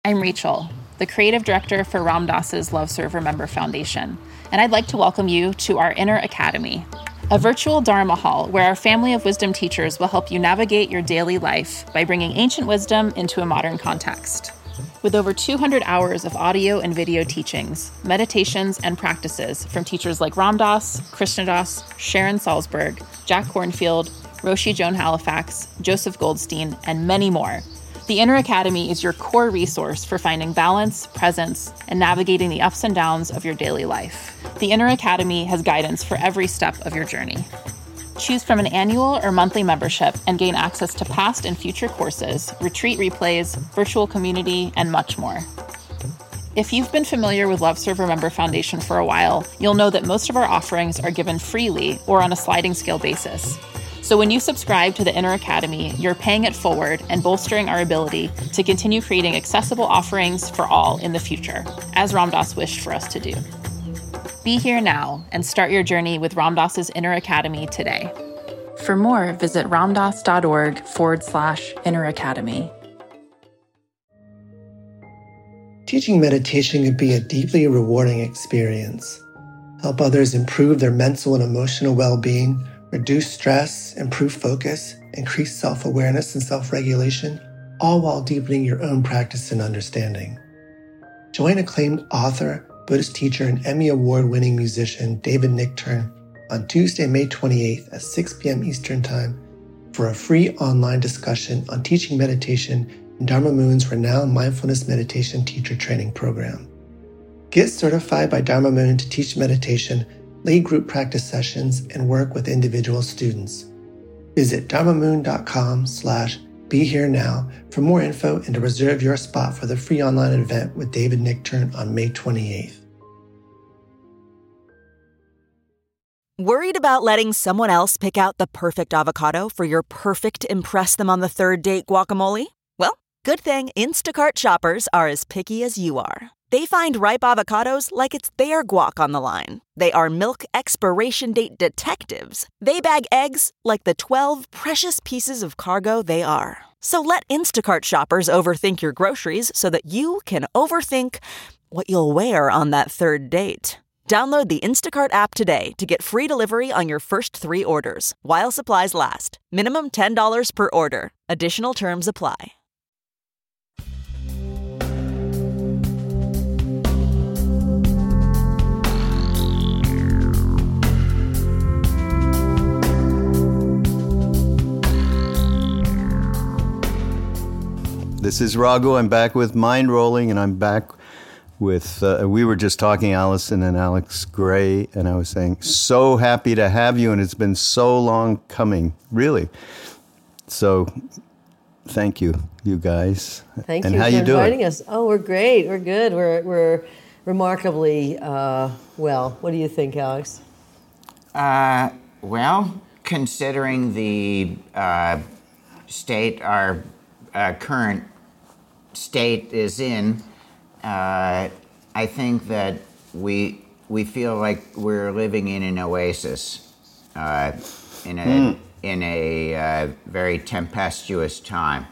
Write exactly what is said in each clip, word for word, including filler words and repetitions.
I'm Rachel, the creative director for Ram Dass's Love Serve Remember Foundation, and I'd like to welcome you to our Inner Academy, a virtual Dharma hall where our family of wisdom teachers will help you navigate your daily life by bringing ancient wisdom into a modern context. With over two hundred hours of audio and video teachings, meditations, and practices from teachers like Ram Dass, Krishna Das, Sharon Salzberg, Jack Kornfield, Roshi Joan Halifax, Joseph Goldstein, and many more, the Inner Academy is your core resource for finding balance, presence, and navigating the ups and downs of your daily life. The Inner Academy has guidance for every step of your journey. Choose from an annual or monthly membership and gain access to past and future courses, retreat replays, virtual community, and much more. If you've been familiar with Love Serve Remember Foundation for a while, you'll know that most of our offerings are given freely or on a sliding scale basis. So when you subscribe to the Inner Academy, you're paying it forward and bolstering our ability to continue creating accessible offerings for all in the future, as Ram Dass wished for us to do. Be here now and start your journey with Ram Dass's Inner Academy today. For more, visit ramdass.org forward slash Inner Academy. Teaching meditation can be a deeply rewarding experience. Help others improve their mental and emotional well-being, reduce stress, improve focus, increase self-awareness and self-regulation, all while deepening your own practice and understanding. Join acclaimed author, Buddhist teacher, and Emmy Award-winning musician David Nichtern on Tuesday, May twenty-eighth at six p.m. Eastern Time for a free online discussion on teaching meditation in Dharma Moon's renowned mindfulness meditation teacher training program. Get certified by Dharma Moon to teach meditation, lead group practice sessions, and work with individual students. Visit dharmamoon.com slash be here now for more info and to reserve your spot for the free online event with David Nichtern on May twenty-eighth. Worried about letting someone else pick out the perfect avocado for your perfect impress them on the third date guacamole? Well, good thing Instacart shoppers are as picky as you are. They find ripe avocados like it's their guac on the line. They are milk expiration date detectives. They bag eggs like the twelve precious pieces of cargo they are. So let Instacart shoppers overthink your groceries so that you can overthink what you'll wear on that third date. Download the Instacart app today to get free delivery on your first three orders, while supplies last. Minimum ten dollars per order. Additional terms apply. This is Raghu. I'm back with Mind Rolling, and I'm back with, uh, we were just talking, Allison and Alex Gray, and I was saying, so happy to have you, and it's been so long coming, really. So thank you, you guys. Thank and you how for you inviting doing? us. Oh, we're great. We're good. We're we're remarkably uh, well. What do you think, Alex? Uh, well, considering the uh, state our uh, current state is in, uh, I think that we we feel like we're living in an oasis, uh, in a mm. in a uh, very tempestuous time,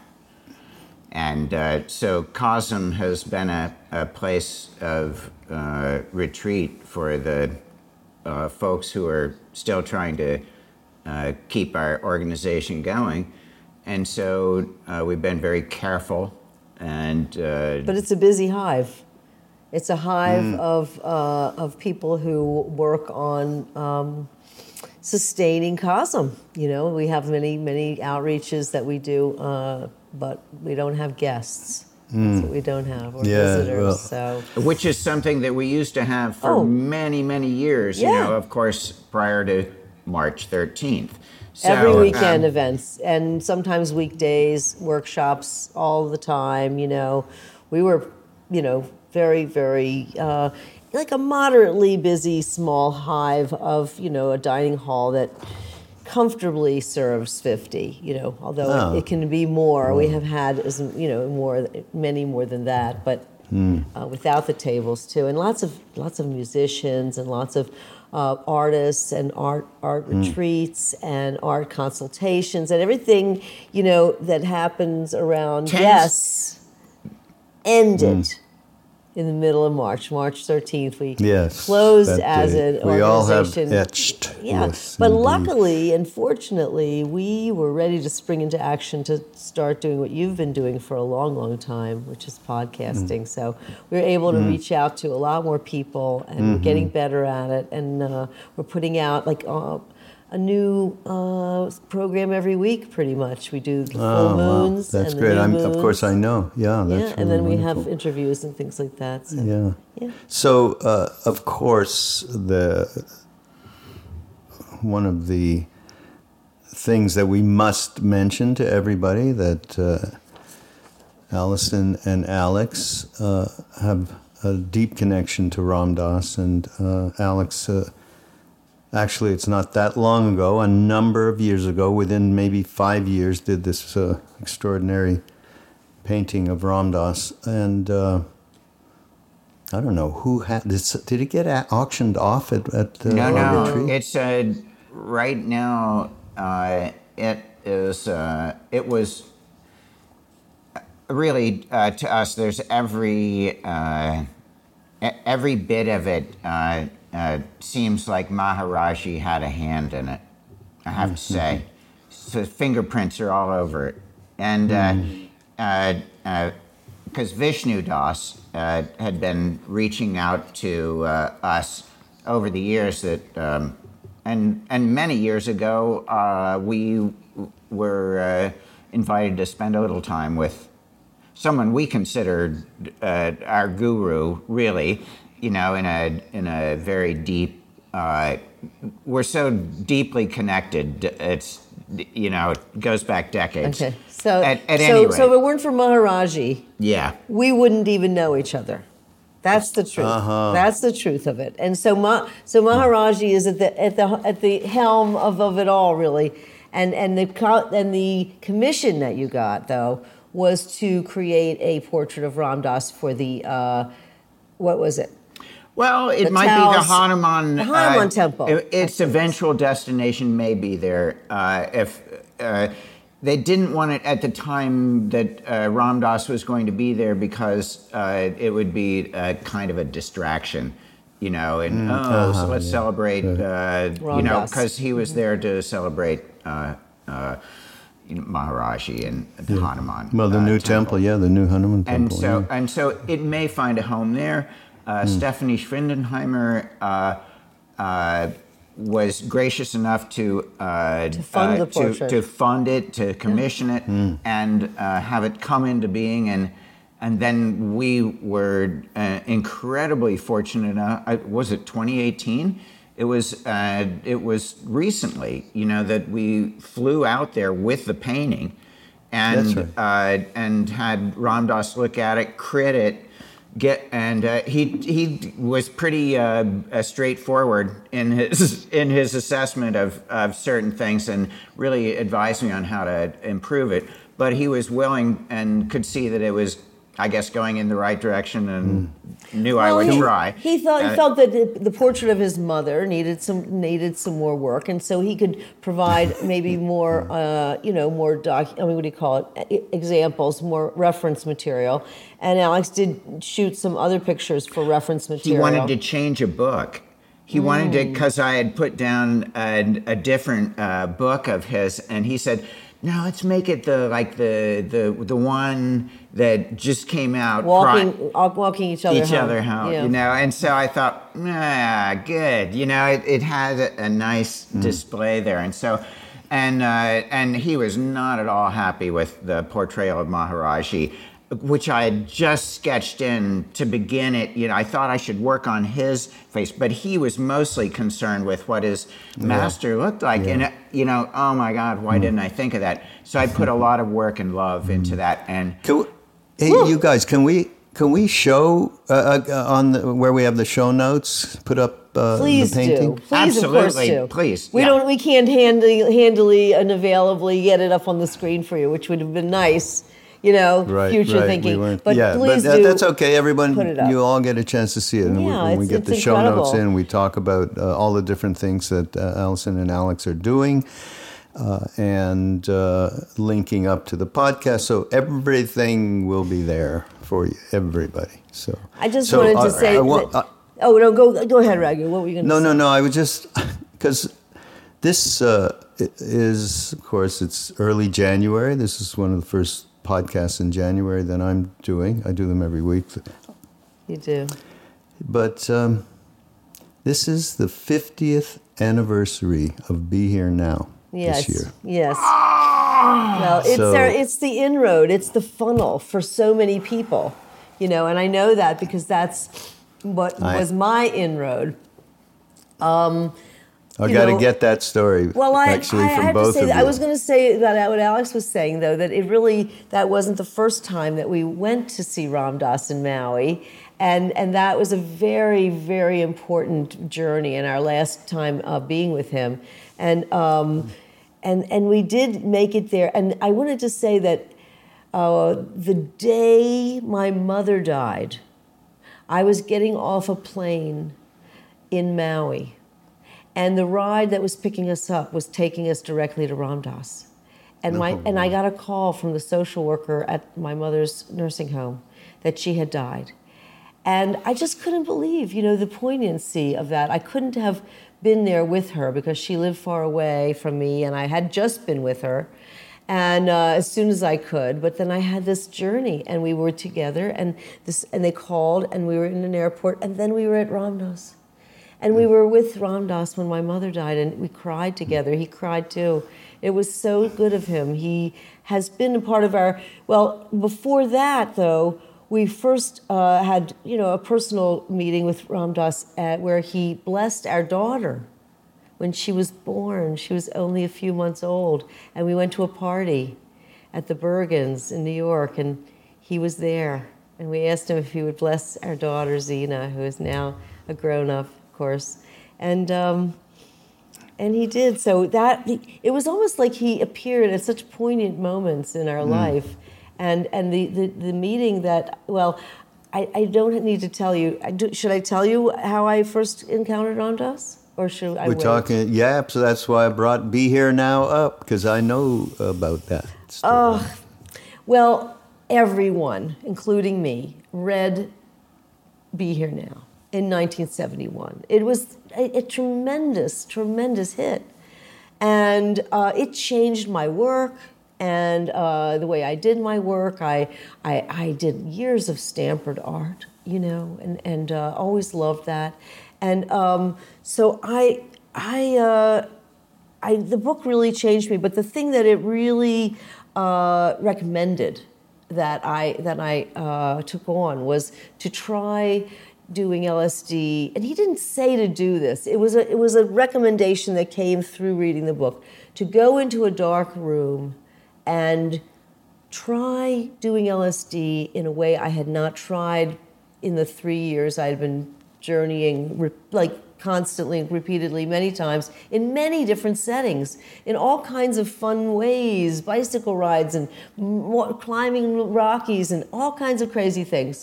and uh, so Cosm has been a, a place of uh, retreat for the uh, folks who are still trying to uh, keep our organization going, and so uh, we've been very careful. And uh, but it's a busy hive. It's a hive mm. of uh, of people who work on um, sustaining Cosm. You know, we have many many outreaches that we do, uh, but we don't have guests. Mm. That's what we don't have, or yeah, visitors. Well. So, which is something that we used to have for oh. many many years. Yeah. You know, of course, prior to March thirteenth. So, every weekend um, events, and sometimes weekdays, workshops all the time, you know. We were, you know, very, very, uh, like a moderately busy small hive of, you know, a dining hall that comfortably serves fifty, you know, although oh. it, it can be more. Oh. We have had, as you know, more, many more than that, but mm. uh, without the tables too. And lots of, lots of musicians and lots of Uh, artists and art art mm. retreats and art consultations and everything, you know, that happens around Tens- guests. ended Mm. in the middle of March, March thirteenth. We Yes, closed that as day. an We all have organization. etched. Yeah, Yes, but indeed. luckily and fortunately, we were ready to spring into action to start doing what you've been doing for a long, long time, which is podcasting. Mm. So we were able to Mm. reach out to a lot more people, and Mhm. we're getting better at it. And uh, we're putting out like uh, a new uh, program every week, pretty much. We do the full Oh, wow. moons That's and the great. new I'm, moons. of course, I know. Yeah, that's yeah, really and then we wonderful. have interviews and things like that. So. Yeah. Yeah. So, uh, of course, the one of the things that we must mention to everybody that uh, Allison and Alex uh, have a deep connection to Ram Dass, and uh, Alex. Uh, Actually, it's not that long ago, a number of years ago, within maybe five years, did this uh, extraordinary painting of Ram Dass. And uh, I don't know, who had this, did it get a- auctioned off at, at uh, No, our no. retreat? It's uh, right now. Uh, it is. Uh, it was really uh, to us. There's every uh, e- every bit of it uh, uh, seems like Maharaji had a hand in it. I have to say, so fingerprints are all over it, and because uh, uh, uh, Vishnu Das uh, had been reaching out to uh, us over the years that, um, and and many years ago, uh, we were uh, invited to spend a little time with someone we considered uh, our guru, really, you know, in a in a very deep. Uh, we're so deeply connected. It's, you know, it goes back decades. Okay, so at, at so any rate, so if it weren't for Maharaji, yeah, we wouldn't even know each other. That's the truth. Uh-huh. That's the truth of it. And so, Ma, so Maharaji is at the at the at the helm of, of it all, really. And and the co- and the commission that you got though was to create a portrait of Ram Dass for the uh, what was it? Well, it The might be the Taos- Hanuman. the Hanuman uh, temple. it- its eventual destination may be there. Uh, if uh, they didn't want it at the time that uh, Ram Dass was going to be there, because uh, it would be a kind of a distraction, you know. And oh, uh-huh, so let's yeah. celebrate, uh, you Ram know, Dass. because he was there to celebrate. Uh, uh, you know, Maharaji and the Hanuman. Well, the uh, new temple. yeah, the new Hanuman and temple. so yeah. and so it may find a home there. Uh, Stephanie Schwindenheimer uh, uh, was gracious enough to uh, To fund uh, the to, portrait. to fund it, to commission it, and uh, have it come into being. And and then we were uh, incredibly fortunate enough. Uh, was it twenty eighteen? It was uh, it was recently, you know, that we flew out there with the painting, and That's right. uh, and had Ram Dass look at it, crit it, get, and uh, he he was pretty uh, uh, straightforward in his in his assessment of, of certain things, and really advised me on how to improve it. But he was willing and could see that it was, I guess, going in the right direction, and knew I Well, would he, try. He thought he Uh, felt that the, the portrait of his mother needed some needed some more work, and so he could provide maybe more, uh, you know, more doc. I mean, what do you call it? E- Examples, more reference material. And Alex did shoot some other pictures for reference He material. wanted to change a book. He wanted to, because I had put down a, a different uh, book of his, and he said, "No, let's make it the like the the the one that just came out, walking, pri- uh, walking each other each home. other home, Yeah. you know." And so I thought, ah, good, you know, it, it had a, a nice display there, and so. And uh, and he was not at all happy with the portrayal of Maharaji, which I had just sketched in to begin it. You know, I thought I should work on his face, but he was mostly concerned with what his master looked like. And, uh, you know, oh my God, why didn't I think of that? So I put a lot of work and love into that. And Can we, hey, you guys, can we can we show uh, uh, on the, where we have the show notes? Put up uh, Please the painting. do. Please, of course, Absolutely. do. Please, We yeah. don't. We can't handily, handily and availably get it up on the screen for you, which would have been nice. You know, Right, future right. thinking. We weren't, but yeah, please but that, do. that's okay. Everyone, put it up. you all get a chance to see it. And we- Yeah, when we it's- get the it's show notes incredible. in, we talk about uh, all the different things that uh, Allison and Alex are doing. Uh, and uh, linking up to the podcast, so everything will be there for you, everybody. So I just so, wanted to uh, say I want, that, uh, oh, no, go go ahead, Raghu. What were you going to no, say? no, no. I was just, because this uh, is, of course, it's early January. This is one of the first podcasts in January that I'm doing. I do them every week. You do. But um, this is the fiftieth anniversary of Be Here Now Yes. this year. Yes. Well, it's So- our, it's the inroad. It's the funnel for so many people, you know. And I know that because that's what I- was my inroad. Um, I you got to know, get that story Well, I, actually I from have both to say of that you. I was going to say that what Alex was saying, though, that it really, that wasn't the first time that we went to see Ram Dass in Maui. And, and that was a very, very important journey in our last time uh, being with him. And, um, and, and we did make it there. And I wanted to say that uh, the day my mother died, I was getting off a plane in Maui. And the ride that was picking us up was taking us directly to Ram Dass. And, my, Oh, and I got a call from the social worker at my mother's nursing home that she had died. And I just couldn't believe, you know, the poignancy of that. I couldn't have been there with her because she lived far away from me, and I had just been with her, and uh, as soon as I could. But then I had this journey, and we were together, and this, and they called, and we were in an airport, and then we were at Ram Dass. And we were with Ram Dass when my mother died, and we cried together. He cried too. It was so good of him. He has been a part of our, well, before that, though, we first uh, had, you know, a personal meeting with Ram Dass at, where he blessed our daughter when she was born. She was only a few months old, and we went to a party at the Bergens in New York, and he was there. And we asked him if he would bless our daughter, Zena, who is now a grown-up, of course. And um, and he did. So that, it was almost like he appeared at such poignant moments in our mm. life. And and the, the, the meeting that, well, I, I don't need to tell you. I do, should I tell you how I first encountered Ram Dass? Or should I We're wait? talking, yeah, so that's why I brought Be Here Now up, because I know about that story. Oh, well, everyone, including me, read Be Here Now in nineteen seventy-one. It was a, a tremendous, tremendous hit. And uh, it changed my work. And uh, the way I did my work, I, I I did years of stampered art, you know, and and uh, always loved that, and um, so I I uh, I the book really changed me. But the thing that it really uh, recommended that I that I uh, took on was to try doing L S D, and he didn't say to do this. It was a it was a recommendation that came through reading the book, to go into a dark room and try doing L S D in a way I had not tried in the three years I had been journeying, re- like constantly, repeatedly, many times, in many different settings, in all kinds of fun ways, bicycle rides and m- climbing Rockies and all kinds of crazy things.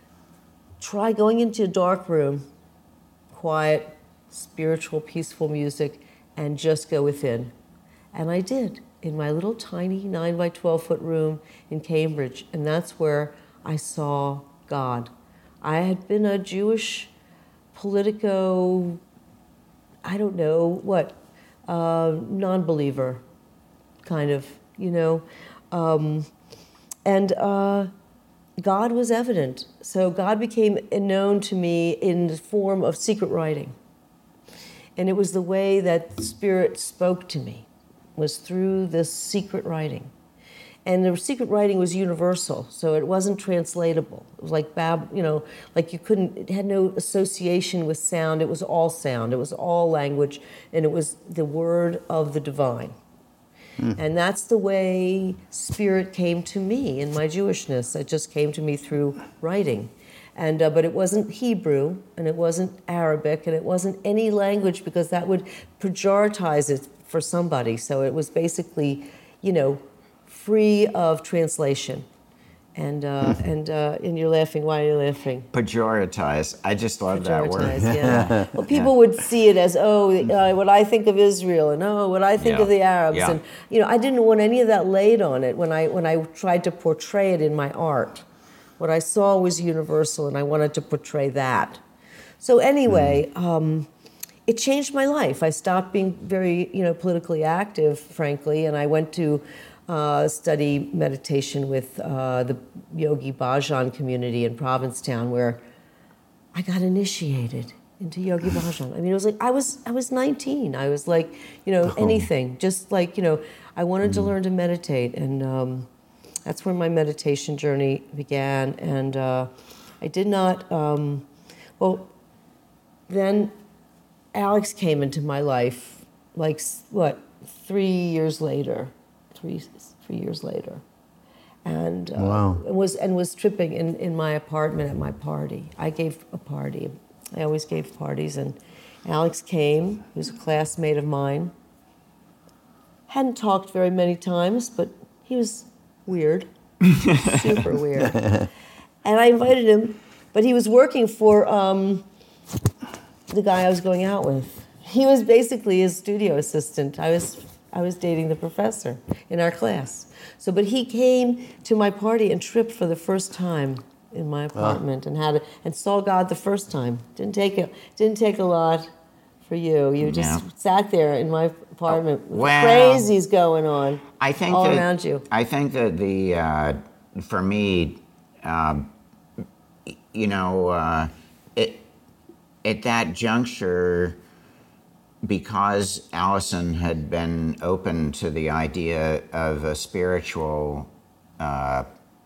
Try going into a dark room, quiet, spiritual, peaceful music, and just go within. And I did, in my little tiny nine by twelve foot room in Cambridge, and that's where I saw God. I had been a Jewish politico, I don't know what, uh, non-believer, kind of, you know, um, and uh, God was evident. So God became known to me in the form of secret writing, and it was the way that Spirit spoke to me, was through this secret writing. And the secret writing was universal, so it wasn't translatable. It was like bab, you know, like you couldn't, it had no association with sound. It was all sound, it was all language, and it was the word of the divine. Mm. And that's the way Spirit came to me in my Jewishness. It just came to me through writing. And uh, but it wasn't Hebrew, and it wasn't Arabic, and it wasn't any language, because that would pejoritize it for somebody. So it was basically, you know, free of translation. And uh, and uh, and you're laughing. Why are you laughing? Pejoritize. I just love that word. Pejoritize, yeah. Well, people would see it as, oh, uh, what I think of Israel, and oh, what I think Yeah. of the Arabs, Yeah. and you know, I didn't want any of that laid on it when I when I tried to portray it in my art. what I saw was universal, and I wanted to portray that. So anyway, mm. um, it changed my life. I stopped being very, you know, politically active, frankly, and I went to uh, study meditation with uh, the Yogi Bhajan community in Provincetown, where I got initiated into Yogi Bhajan. I mean, it was like I was I was nineteen. I was like, you know, oh. anything, just like, you know, I wanted mm. to learn to meditate, and um, that's where my meditation journey began. And uh, I did not. Um, well, then Alex came into my life, like what, three years later, three three years later, and uh, wow. was and was tripping in, in my apartment at my party. I gave a party. I always gave parties, and Alex came. He was a classmate of mine. Hadn't talked very many times, but he was weird, super weird. And I invited him, but he was working for um, the guy I was going out with. He was basically his studio assistant. I was I was dating the professor in our class. So, but he came to my party and tripped for the first time in my apartment, oh. and had a, and saw God the first time. Didn't take a didn't take a lot for you. You just no. sat there in my apartment with well, crazies going on I think all that, around you. I think that the uh, for me, uh, you know, uh, it, at that juncture, because Allison had been open to the idea of a spiritual uh,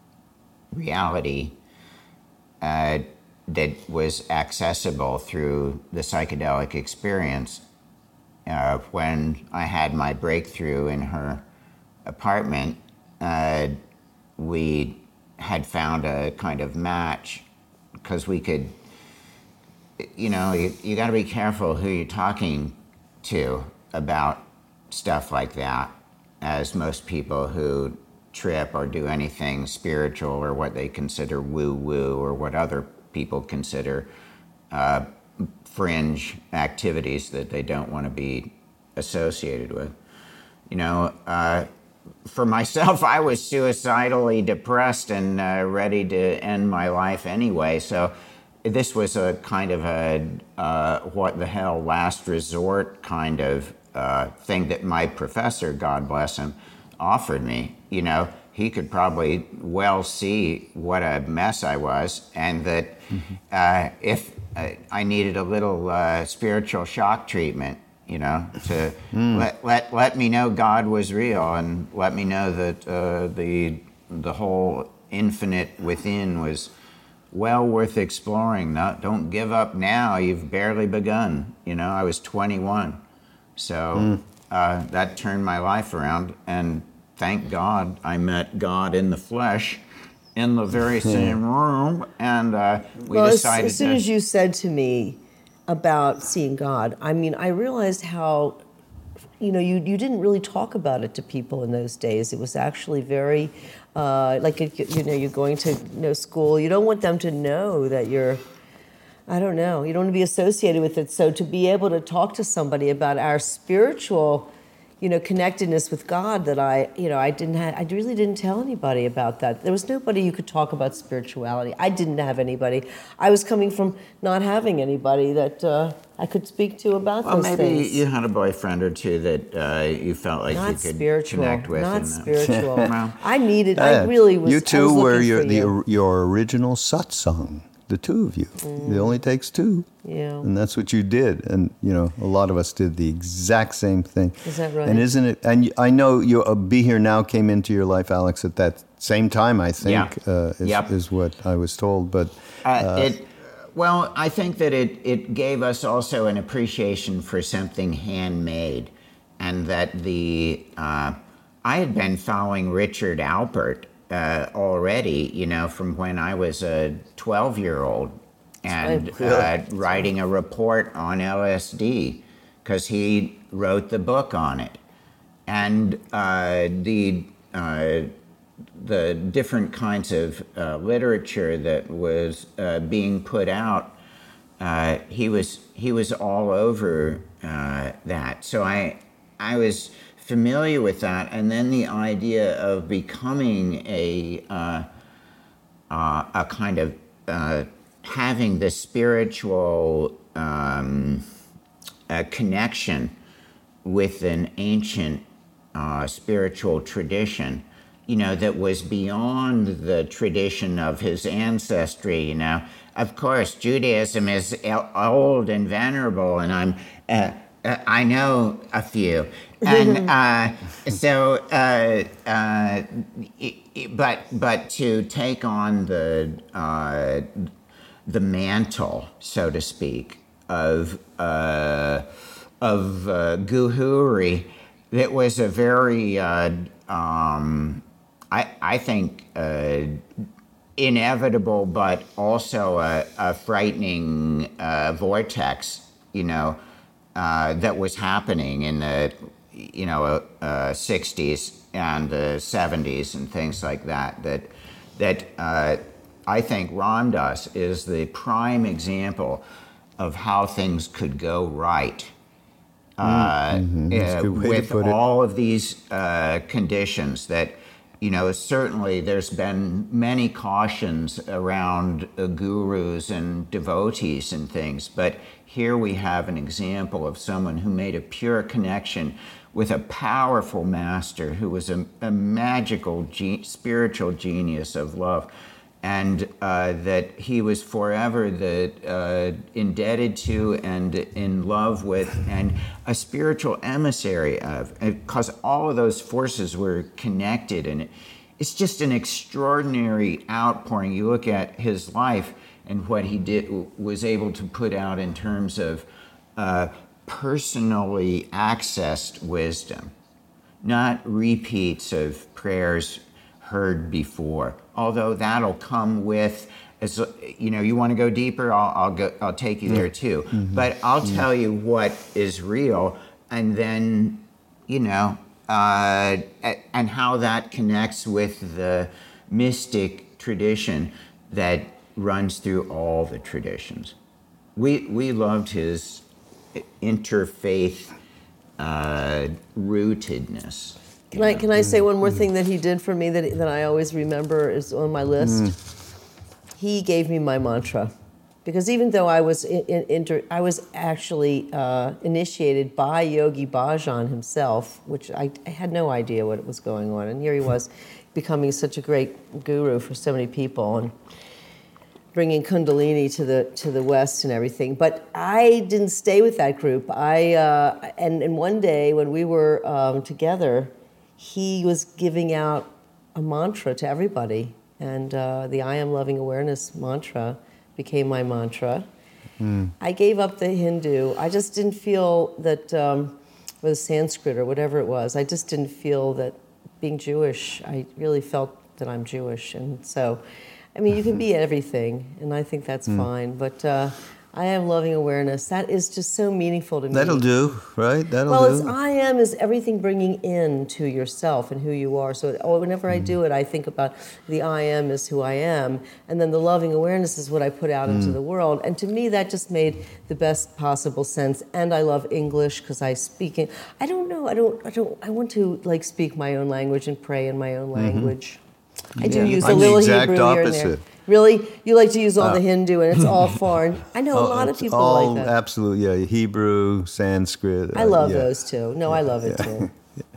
reality uh, that was accessible through the psychedelic experience, uh, when I had my breakthrough in her apartment, uh, we had found a kind of match, because we could, you know, you, you got to be careful who you're talking to about stuff like that, as most people who trip or do anything spiritual or what they consider woo-woo or what other people consider uh, fringe activities that they don't want to be associated with. You know, uh, for myself, I was suicidally depressed and uh, ready to end my life anyway, so this was a kind of a uh, what the hell last resort kind of uh, thing that my professor, God bless him, offered me. You know, he could probably well see what a mess I was, and that mm-hmm. uh, if uh, I needed a little uh, spiritual shock treatment, you know, to mm. let, let let me know God was real, and let me know that uh, the the whole infinite within was well worth exploring. Not, don't give up now. You've barely begun. You know, I was twenty-one, so mm. uh, that turned my life around, and thank God I met God in the flesh in the very same room, and uh, we well, decided as, as soon to, as you said to me about seeing God, I mean, I realized how, you know, you, you didn't really talk about it to people in those days. It was actually very, uh, like, you know, you're going to you know, school. You don't want them to know that you're, I don't know, you don't want to be associated with it. So to be able to talk to somebody about our spiritual, you know, connectedness with God, that I, you know, I didn't have, I really didn't tell anybody about that. There was nobody you could talk about spirituality. I didn't have anybody. I was coming from not having anybody that uh, I could speak to about well, those maybe things. Maybe you had a boyfriend or two that uh, you felt like not you could spiritual, connect with. Not and, spiritual. well, I needed, uh, I really was, You two I was were your, for the, you. your original satsang, the two of you. Mm. It only takes two. Yeah. And that's what you did. And, you know, a lot of us did the exact same thing. Is that right? And isn't it, and I know you, uh, Be Here Now came into your life, Alex, at that same time, I think, yeah. uh, is, yep. is what I was told. But uh, uh, it, well, I think that it, it gave us also an appreciation for something handmade, and that the, uh, I had been following Richard Alpert uh, already, you know, from when I was a twelve-year-old. And uh, writing a report on L S D, because he wrote the book on it, and uh, the uh, the different kinds of uh, literature that was uh, being put out. Uh, he was he was all over uh, that. So I I was familiar with that, and then the idea of becoming a uh, uh, a kind of uh, having the spiritual um, uh, connection with an ancient uh, spiritual tradition, you know, that was beyond the tradition of his ancestry, you know. Of course, Judaism is old and venerable, and I'm, uh, uh, I know a few. And uh, so, uh, uh, it, it, but but to take on the uh, the mantle, so to speak, of uh, of uh, Guhuri, that was a very, uh, um, I I think, uh, inevitable, but also a, a frightening uh, vortex, you know, uh, that was happening in the, you know, uh, sixties and the seventies and things like that. That that uh, I think Ram Dass is the prime example of how things could go right. Uh, mm-hmm. uh, with all of these uh, conditions that, you know, certainly there's been many cautions around uh, gurus and devotees and things, but here we have an example of someone who made a pure connection with a powerful master who was a, a magical ge- spiritual genius of love, and uh, that he was forever the, uh, indebted to and in love with, and a spiritual emissary of, because all of those forces were connected. And it, it's just an extraordinary outpouring. You look at his life and what he did was able to put out in terms of uh, personally accessed wisdom, not repeats of prayers heard before. Although that'll come with, as you know, you want to go deeper, I'll, I'll go. I'll take you there too. Mm-hmm. But I'll mm-hmm. tell you what is real, and then, you know, uh, and how that connects with the mystic tradition that runs through all the traditions. We we loved his interfaith uh, rootedness. Can I can I say one more thing that he did for me that that I always remember is on my list? Mm. He gave me my mantra, because even though I was in, in, inter, I was actually uh, initiated by Yogi Bhajan himself, which I, I had no idea what was going on, and here he was, becoming such a great guru for so many people and bringing Kundalini to the to the West and everything. But I didn't stay with that group. I uh, and and one day when we were um, together, he was giving out a mantra to everybody, and uh, the I Am Loving Awareness mantra became my mantra. Mm. I gave up the Hindu. I just didn't feel that, um, or the Sanskrit or whatever it was, I just didn't feel that being Jewish, I really felt that I'm Jewish. And so, I mean, you can be everything, and I think that's mm. fine, but uh, I Am Loving Awareness, that is just so meaningful to me. That'll do, right? That'll well, do. Well, I am is everything bringing in to yourself and who you are. So it, whenever mm. I do it, I think about the I am is who I am, and then the loving awareness is what I put out mm. into the world. And to me, that just made the best possible sense. And I love English because I speak it. I don't know. I don't. I don't. I want to like speak my own language and pray in my own language. Mm-hmm. I do yeah. use a I'm little the exact Hebrew opposite. here and there. Really? You like to use all uh, the Hindu and it's all foreign. I know a lot of people all, like that. Absolutely, yeah. Hebrew, Sanskrit. I love uh, yeah. those too. No, yeah, I love it yeah. too.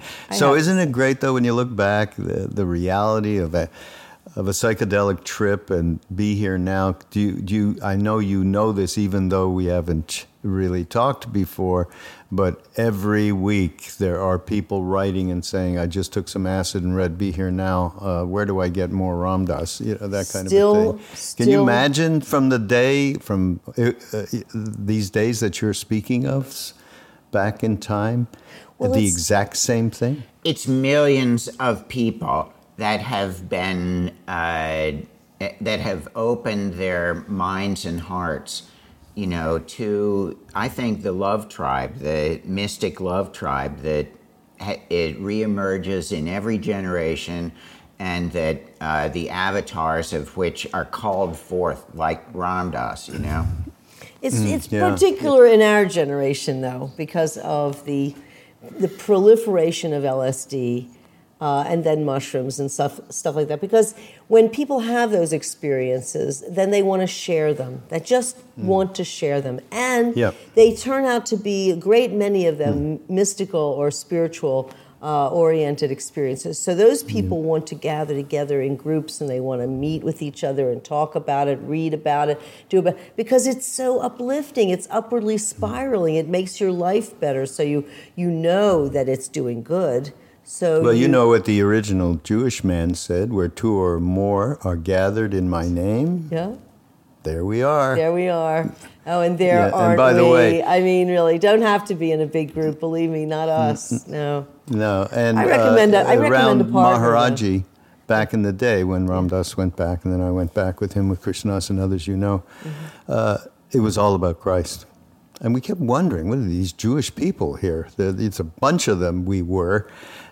So isn't it great though when you look back, the, the reality of a of a psychedelic trip and be here now? Do you, do you, I know you know this even though we haven't really talked before, but every week there are people writing and saying, I just took some acid and read Be Here Now. Uh, where do I get more Ram Dass? You know, that kind still, of a thing. Still, Can you imagine from the day, from uh, uh, these days that you're speaking of, back in time, well, the exact same thing? It's millions of people that have been, uh, that have opened their minds and hearts, you know, to, I think, the love tribe, the mystic love tribe that ha- it reemerges in every generation, and that uh, the avatars of which are called forth, like Ram Dass, you know? It's, mm, it's yeah. particular in our generation, though, because of the, the proliferation of L S D. uh, and then mushrooms and stuff stuff like that. Because when people have those experiences, then they want to share them. They just mm. want to share them, and yep. they turn out to be a great many of them mm. mystical or spiritual. Uh, oriented experiences. So those people mm. want to gather together in groups, and they want to meet with each other and talk about it, read about it, do about because it's so uplifting. It's upwardly spiraling. It makes your life better. So you you know that it's doing good. So well, you, you know what the original Jewish man said: "Where two or more are gathered in my name." Yeah. There we are. There we are. Oh, and there yeah, aren't and by we. The way, I mean, really, don't have to be in a big group. Believe me, not us. No. No, and I recommend. uh, A, I recommend a partner. Maharaji, back in the day when Ram Dass went back, and then I went back with him with Krishnadas and others, you know, mm-hmm. uh, it was all about Christ, and we kept wondering, what are these Jewish people here? It's a bunch of them. We were,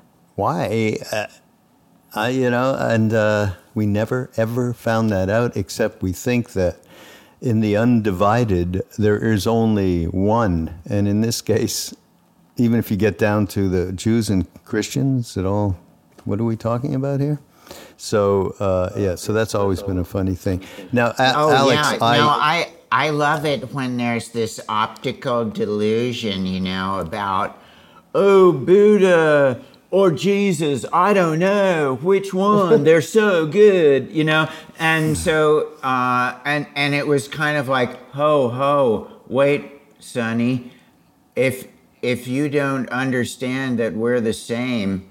why? Uh, I, you know, and uh, we never ever found that out, except we think that in the undivided there is only one, and in this case, even if you get down to the Jews and Christians at all, what are we talking about here? So, uh, yeah, so that's always been a funny thing. Now, a- oh, Alex, yeah. I... No, I, I love it when there's this optical delusion, you know, about, oh, Buddha or Jesus, I don't know, which one? They're so good, you know? And so, uh, and, and it was kind of like, ho, ho, wait, Sonny, if... If you don't understand that we're the same,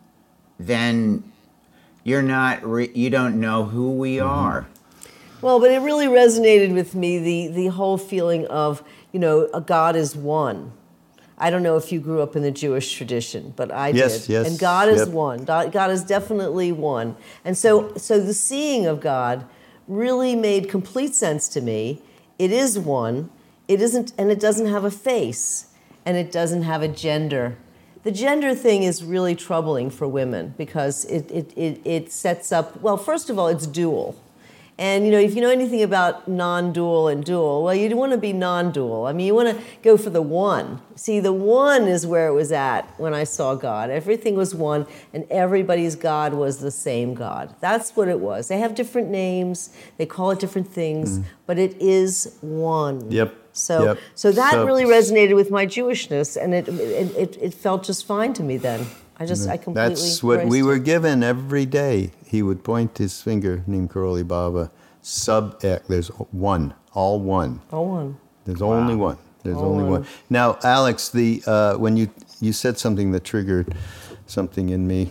then you're not. Re- you don't know who we are. Well, but it really resonated with me the the whole feeling of, you know, a God is one. I don't know if you grew up in the Jewish tradition, but I yes, did. Yes, and God is yep. one. God is definitely one. And so, so the seeing of God really made complete sense to me. It is one. It isn't, and it doesn't have a face. And it doesn't have a gender. The gender thing is really troubling for women because it, it, it, it sets up, well, first of all, it's dual. And, you know, if you know anything about non-dual and dual, well, you want to be non-dual. I mean, you want to go for the one. See, the one is where it was at when I saw God. Everything was one, and everybody's God was the same God. That's what it was. They have different names. They call it different things, mm. but it is one. Yep. So, yep. so that so, really resonated with my Jewishness, and it, it it it felt just fine to me then. I just I completely. That's what we were it. given every day. He would point his finger, Neem Karoli Baba, sub ek. There's one, all one. All one. There's wow. only one. There's all only one. one. Now, Alex, the uh, when you you said something that triggered something in me.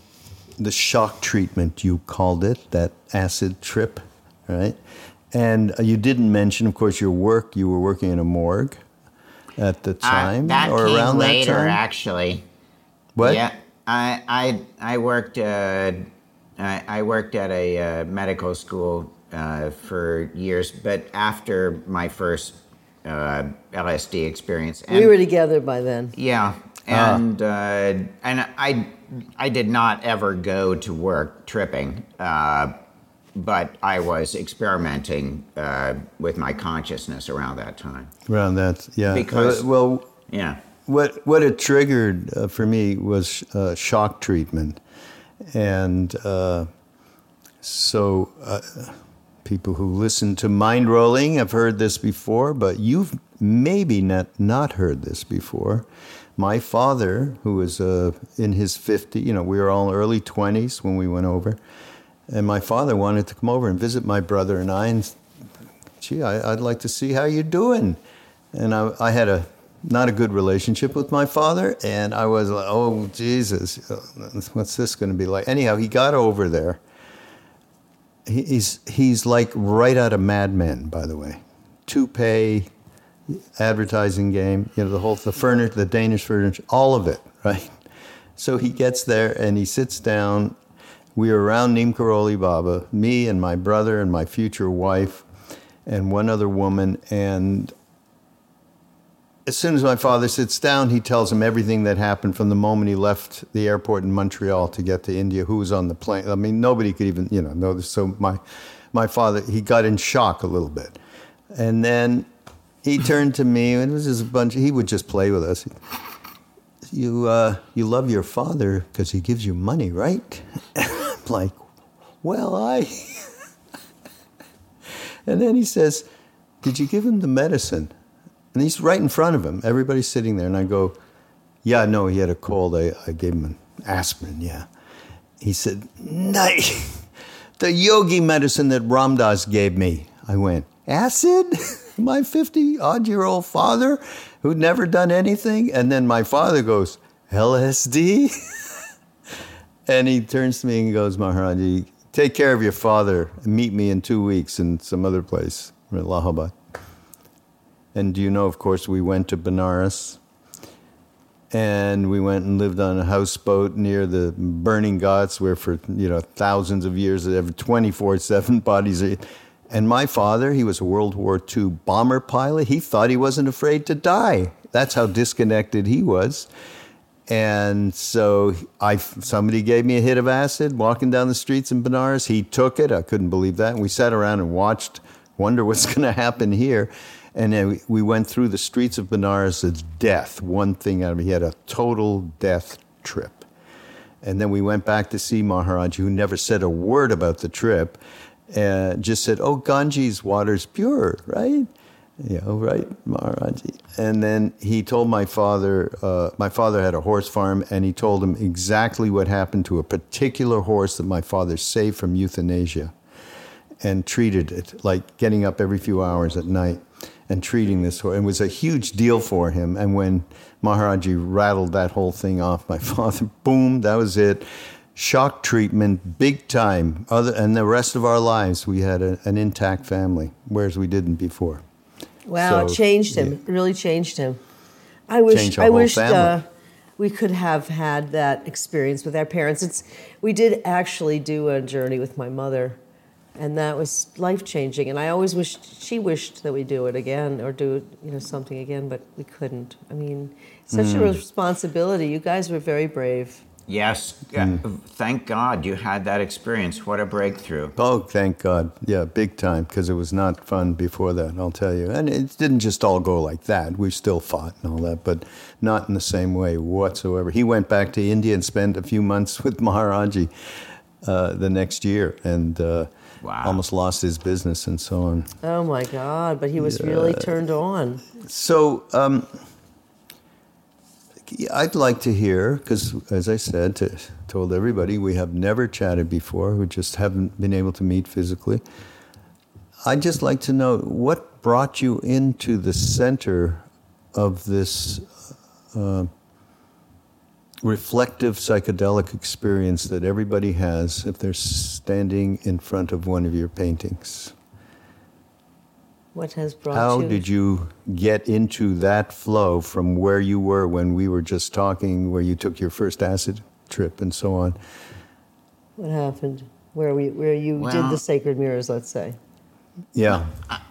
The shock treatment, you called it, that acid trip, right? And you didn't mention, of course, your work. You were working in a morgue at the time, uh, that or came around later, that time. Actually, what? Yeah, I I I worked uh, I, I worked at a uh, medical school uh, for years, but after my first uh, L S D experience, and, we were together by then. Yeah, and ah. uh, and I I did not ever go to work tripping. Uh, But I was experimenting uh, with my consciousness around that time. Around that, yeah. Because, uh, well, yeah. What what it triggered uh, for me was uh, shock treatment, and uh, so uh, people who listen to Mind Rolling have heard this before, but you've maybe not not heard this before. My father, who was uh, in his fifties, you know, we were all early twenties when we went over. And my father wanted to come over and visit my brother and I, and gee, I, I'd like to see how you're doing. And I, I had a not a good relationship with my father, and I was like, oh, Jesus, what's this going to be like? Anyhow, he got over there. He, he's he's like right out of Mad Men, by the way. Toupee, advertising game, you know, the whole, the furniture, the Danish furniture, all of it, right? So he gets there, and he sits down. We were around Neem Karoli Baba, me and my brother and my future wife and one other woman. And as soon as my father sits down, he tells him everything that happened from the moment he left the airport in Montreal to get to India, who was on the plane. I mean, nobody could even, you know, know this. So my, my father, he got in shock a little bit. And then he turned to me, and it was just a bunch, he would just play with us. you uh, you love your father because he gives you money, right? I'm like, well, I... And then he says, did you give him the medicine? And he's right in front of him. Everybody's sitting there. And I go, yeah, no, he had a cold. I, I gave him an aspirin, yeah. He said, no, the yogi medicine that Ram Dass gave me. I went, acid? My fifty-odd-year-old father who'd never done anything? And then my father goes, L S D? And he turns to me and goes, Maharaji, take care of your father and meet me in two weeks in some other place, in Allahabad. And do you know, of course, we went to Benares. And we went and lived on a houseboat near the burning Ghats, where for, you know, thousands of years, there were twenty-four seven bodies. And my father, he was a World War Two bomber pilot. He thought he wasn't afraid to die. That's how disconnected he was. And so I, somebody gave me a hit of acid walking down the streets in Benares. He took it. I couldn't believe that. And we sat around and watched, wonder what's going to happen here. And then we went through the streets of Benares as death, one thing out of it. He had a total death trip. And then we went back to see Maharaj, who never said a word about the trip, and just said, oh, Ganges water's pure, right? Yeah, right, Maharaji. And then he told my father, uh, my father had a horse farm, and he told him exactly what happened to a particular horse that my father saved from euthanasia and treated it, like getting up every few hours at night and treating this horse. It was a huge deal for him. And when Maharaji rattled that whole thing off, my father, boom, that was it. Shock treatment, big time. Other, and the rest of our lives, we had a, an intact family, whereas we didn't before. Wow, So, it changed him. yeah. It really changed him. I wish Changed our I whole wish family. uh, we could have had that experience with our parents. It's we did actually do a journey with my mother, and that was life-changing. And I always wished she wished that we do it again or do you know something again, but we couldn't. I mean, it's such Mm. a responsibility. You guys were very brave. Yes, uh, thank God you had that experience. What a breakthrough. Oh, thank God. Yeah, big time, because it was not fun before that, I'll tell you. And it didn't just all go like that. We still fought and all that, but not in the same way whatsoever. He went back to India and spent a few months with Maharaji uh, the next year and uh, Wow. almost lost his business and so on. Oh my God! But he was really turned on. So um, I'd like to hear, because as I said, to, told everybody, we have never chatted before. We just haven't been able to meet physically. I'd just like to know what brought you into the center of this uh, reflective psychedelic experience that everybody has if they're standing in front of one of your paintings. What has brought How you? did you get into that flow from where you were when we were just talking, where you took your first acid trip and so on? What happened? Where we where you did Well- the sacred mirrors? Let's say. Yeah.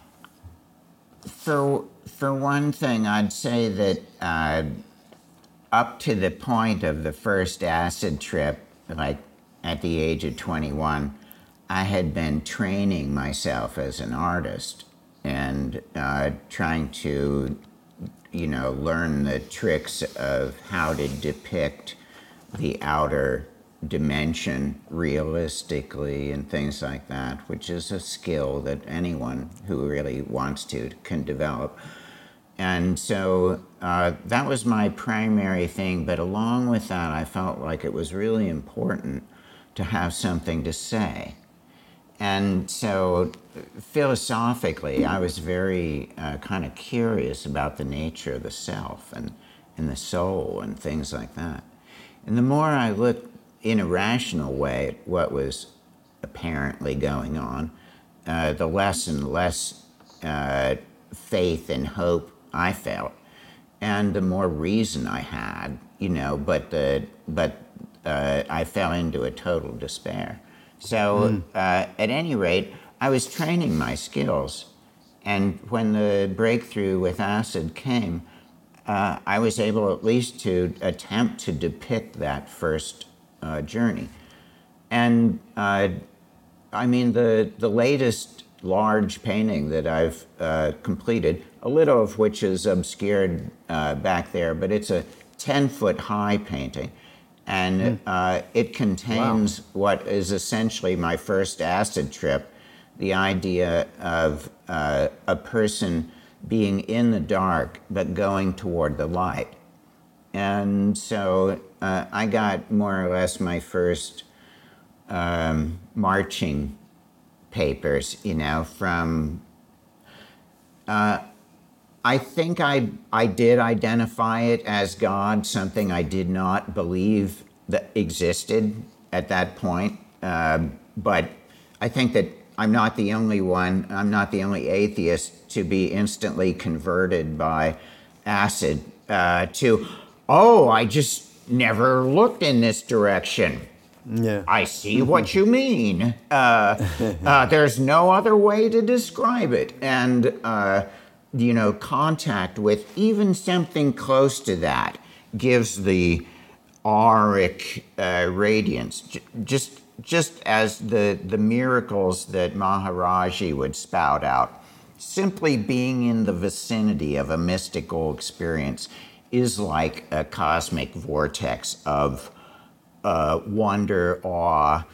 For, for one thing, I'd say that uh, up to the point of the first acid trip, like at the age of twenty-one, I had been training myself as an artist and uh, trying to, you know, learn the tricks of how to depict the outer dimension realistically and things like that, which is a skill that anyone who really wants to can develop. And so uh, that was my primary thing, but along with that, I felt like it was really important to have something to say. And so philosophically, I was very uh, kind of curious about the nature of the self and, and the soul and things like that. And the more I looked in a rational way at what was apparently going on, uh, the less and less uh, faith and hope I felt, and the more reason I had, you know, but the, but uh, I fell into a total despair. So uh, at any rate, I was training my skills, and when the breakthrough with acid came, uh, I was able at least to attempt to depict that first uh, journey. And uh, I mean, the, the latest large painting that I've uh, completed, a little of which is obscured uh, back there, but it's a ten-foot-high painting. And uh, it contains wow. what is essentially my first acid trip, the idea of uh, a person being in the dark but going toward the light. And so uh, I got more or less my first um, marching papers, you know, from... Uh, I think I I did identify it as God, something I did not believe that existed at that point. Uh, but I think that I'm not the only one, I'm not the only atheist to be instantly converted by acid uh, to, oh, I just never looked in this direction. Yeah. I see what you mean. Uh, uh, there's no other way to describe it. And... Uh, you know, contact with even something close to that gives the auric uh, radiance, J- just just as the, the miracles that Maharaji would spout out. Simply being in the vicinity of a mystical experience is like a cosmic vortex of uh, wonder, awe,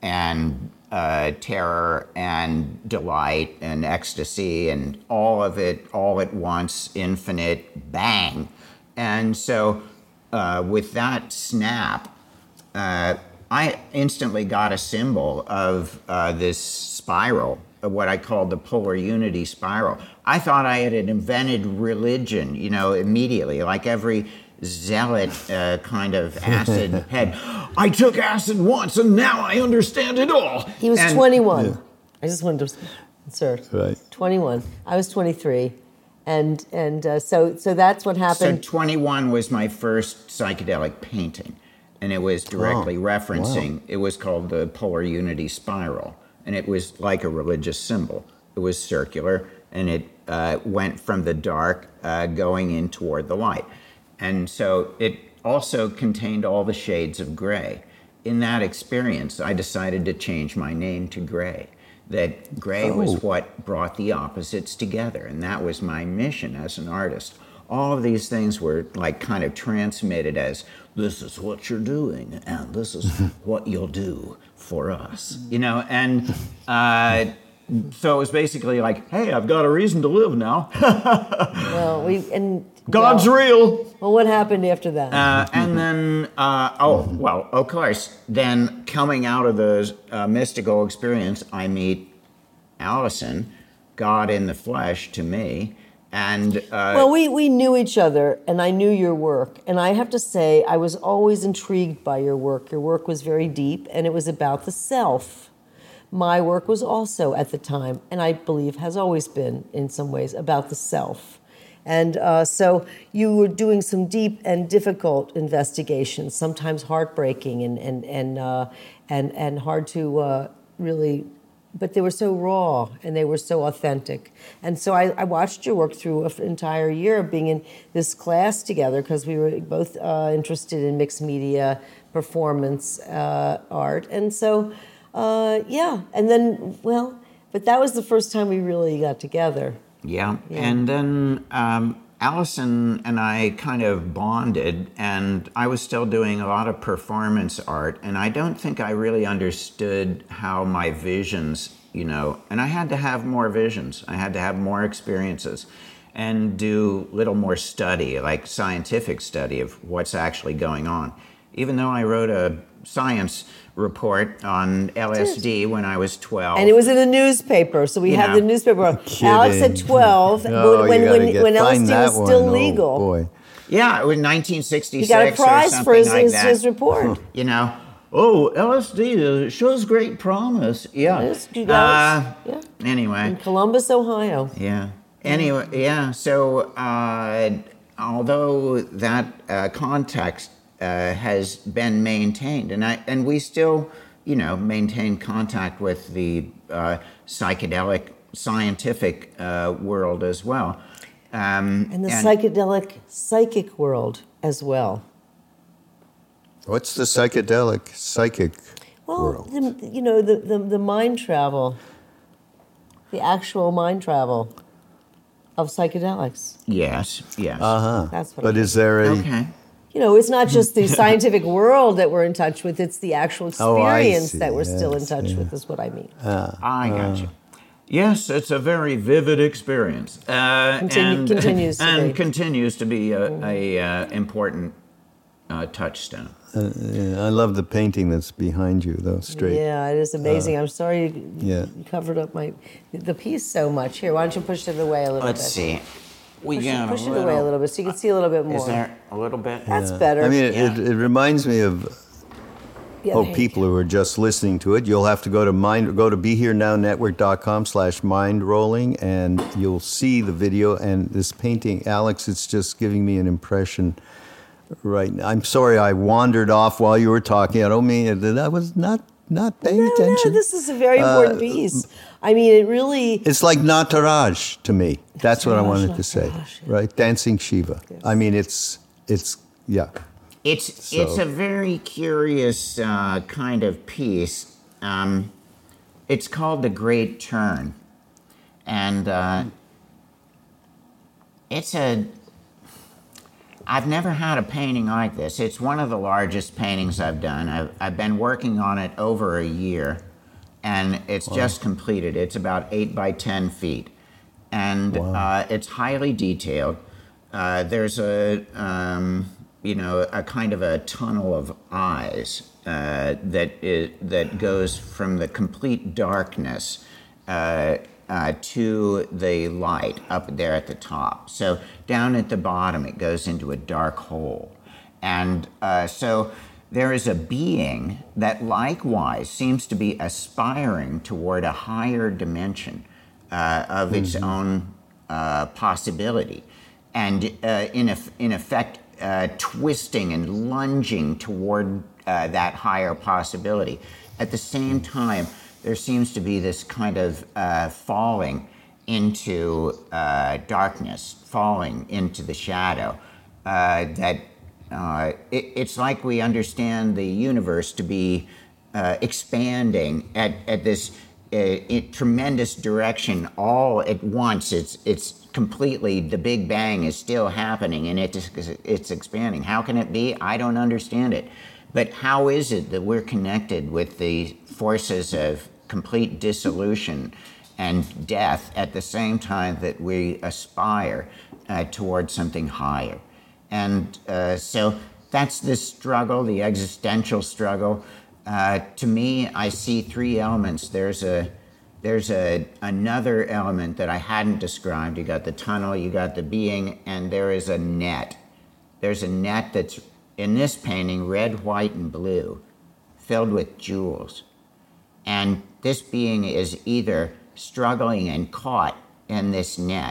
and Uh, terror and delight and ecstasy and all of it all at once, infinite, bang. And so uh, with that snap, uh, I instantly got a symbol of uh, this spiral, of what I called the polar unity spiral. I thought I had invented religion, you know, immediately, like every zealot uh, kind of acid head. I took acid once and now I understand it all. He was and, twenty-one. Yeah. I just wanted to, sir. Right. twenty-one. I was twenty-three, and and uh, so so that's what happened. So twenty-one was my first psychedelic painting, and it was directly oh, referencing. Wow. It was called the Polar Unity Spiral, and it was like a religious symbol. It was circular, and it uh, went from the dark uh, going in toward the light. And so it also contained all the shades of gray. In that experience, I decided to change my name to Gray. That gray oh. was what brought the opposites together, and that was my mission as an artist. All of these things were like kind of transmitted as, this is what you're doing, and this is what you'll do for us, you know, and uh, so it was basically like, hey, I've got a reason to live now. Well, we and God's well, real. Well, what happened after that? Uh, and then, uh, oh, well, of course, then coming out of the uh, mystical experience, I meet Allison, God in the flesh to me. And uh, well, we, we knew each other, and I knew your work. And I have to say, I was always intrigued by your work. Your work was very deep, and it was about the self. My work was also, at the time, and I believe has always been, in some ways, about the self. And uh, so you were doing some deep and difficult investigations, sometimes heartbreaking and and and uh, and, and hard to uh, really, but they were so raw and they were so authentic. And so I, I watched your work through an entire year of being in this class together, because we were both uh, interested in mixed media performance uh, art. And so, uh, yeah, and then, well, but that was the first time we really got together. Yeah. yeah, and then um, Allison and I kind of bonded, and I was still doing a lot of performance art, and I don't think I really understood how my visions, you know, and I had to have more visions. I had to have more experiences and do a little more study, like scientific study of what's actually going on. Even though I wrote a science report on L S D when I was twelve. And it was in a newspaper, so we You have know. the newspaper. Kidding. Alex at twelve, Oh, when, you when, gotta get- when L S D find was that still one. Oh, legal. boy. Yeah, it was nineteen sixty-six He got a prize or for his, something like his, that. his report. You know, oh, L S D uh, shows great promise. Yeah. Yes, you guys. Uh, Yeah. Anyway. In Columbus, Ohio. Yeah. Anyway, yeah. So, uh, although that uh, context uh, has been maintained, and I and we still, you know, maintain contact with the uh, psychedelic scientific uh, world as well, um, And the psychedelic psychic world as well. What's the psychedelic psychic Well, world? the, you know, the, the, the mind travel, the actual mind travel of psychedelics. Yes. Yes. Uh-huh. That's what But I is there a Okay. you know, it's not just the scientific world that we're in touch with, it's the actual Oh, I experience see. that we're still in Yes, touch yeah. with, is what I mean. I got you. Yes, it's a very vivid experience. Uh, Continue- and, continues to and be. continues to be a, a uh, important uh, touchstone. Yeah, I love the painting that's behind you, though, straight. Yeah, it is amazing. I'm sorry you, yeah. you covered up my the piece so much. Here, why don't you push it away a little Let's bit? see. We Push, got it, push a it little, away a little bit so you can see a little bit more. Is there a little bit? That's better. I mean, it, Yeah. it, it reminds me of Yeah, oh, there you people who are just listening to it. You'll have to go to mind go to be here now network dot com slash mind rolling, and you'll see the video and this painting. Alex, it's just giving me an impression right now. I'm sorry I wandered off while you were talking. I don't mean that. I was not not paying No, attention. no, this is a very important piece. I mean, it really. It's like Nataraj to me. That's what I Nataraj, wanted to say, Nataraj, yeah. right? Dancing Shiva. I mean, it's it's yeah. It's So- it's a very curious uh, kind of piece. Um, it's called The Great Turn, and uh, it's a. I've never had a painting like this. It's one of the largest paintings I've done. I've, I've been working on it over a year, and it's just completed. It's about eight by ten feet, and uh, it's highly detailed. Uh, there's a um, you know a kind of a tunnel of eyes uh, that is, that goes from the complete darkness uh, uh, to the light up there at the top. So down at the bottom, it goes into a dark hole. And uh, so there is a being that likewise seems to be aspiring toward a higher dimension uh, of its own uh, possibility. And uh, in, eff- in effect, uh, twisting and lunging toward uh, that higher possibility. At the same time, there seems to be this kind of uh, falling into uh, darkness, falling into the shadow. Uh, that uh, it, it's like we understand the universe to be uh, expanding at, at this uh, it, tremendous direction all at once. It's it's completely, the Big Bang is still happening and it, it's expanding. How can it be? I don't understand it. But how is it that we're connected with the forces of complete dissolution and death at the same time that we aspire uh, towards something higher? And uh, so that's the struggle, the existential struggle. Uh, to me, I see three elements. There's a there's a another element that I hadn't described. You got the tunnel, you got the being, and there is a net. There's a net that's in this painting, red, white, and blue, filled with jewels. And this being is either struggling and caught in this net,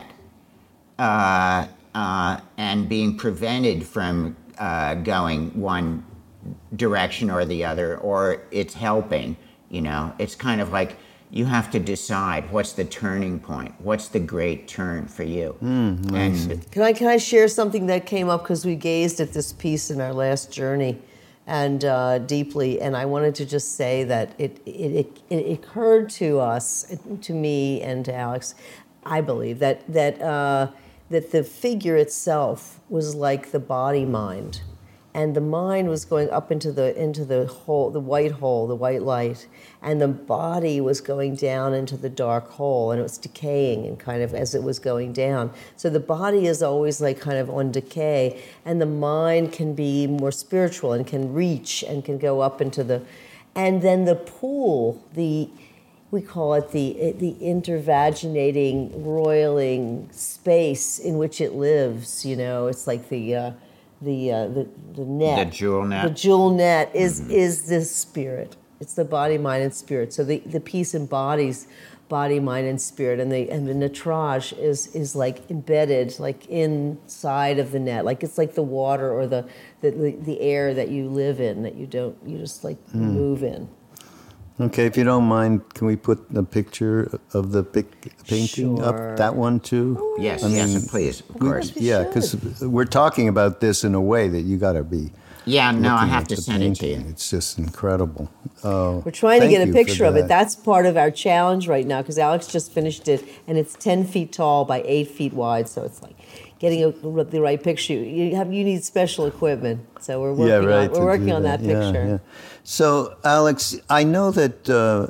uh, uh, and being prevented from uh, going one direction or the other, or it's helping, you know. It's kind of like you have to decide what's the turning point, what's the great turn for you. Mm, nice. And Can I can I share something that came up because we gazed at this piece in our last journey, and uh, deeply, and I wanted to just say that it it, it it occurred to us, to me and to Alex, I believe that that uh, that the figure itself was like the body mind, and the mind was going up into the into the hole, the white hole, the white light, and the body was going down into the dark hole, and it was decaying and kind of as it was going down. So the body is always like kind of on decay, and the mind can be more spiritual and can reach and can go up into the, and then the pool, the we call it the the intervaginating, roiling space in which it lives. You know, it's like the. Uh, The, uh, the the net, The jewel net. the jewel net is mm-hmm. is this spirit. It's the body, mind, and spirit. So the, the piece embodies body, mind, and spirit, and the and the natraj is is like embedded, like inside of the net, like it's like the water or the the, the, the air that you live in, that you don't you just like mm. move in. Okay, if you don't mind, can we put a picture of the pic- painting Sure. up? That one too? yes, I mean, yes, please, of course. Yeah, because we're talking about this in a way that you got to be Yeah, no, I looking have at to the send it to painting. you. It's just incredible. Oh, We're trying to thank get a you for picture of it. that. That's part of our challenge right now because Alex just finished it, and it's ten feet tall by eight feet wide. So it's like getting a, the right picture. You have you need special equipment. So we're working yeah, right, on we're to working do on that, Yeah, picture. yeah. So, Alex, I know that uh,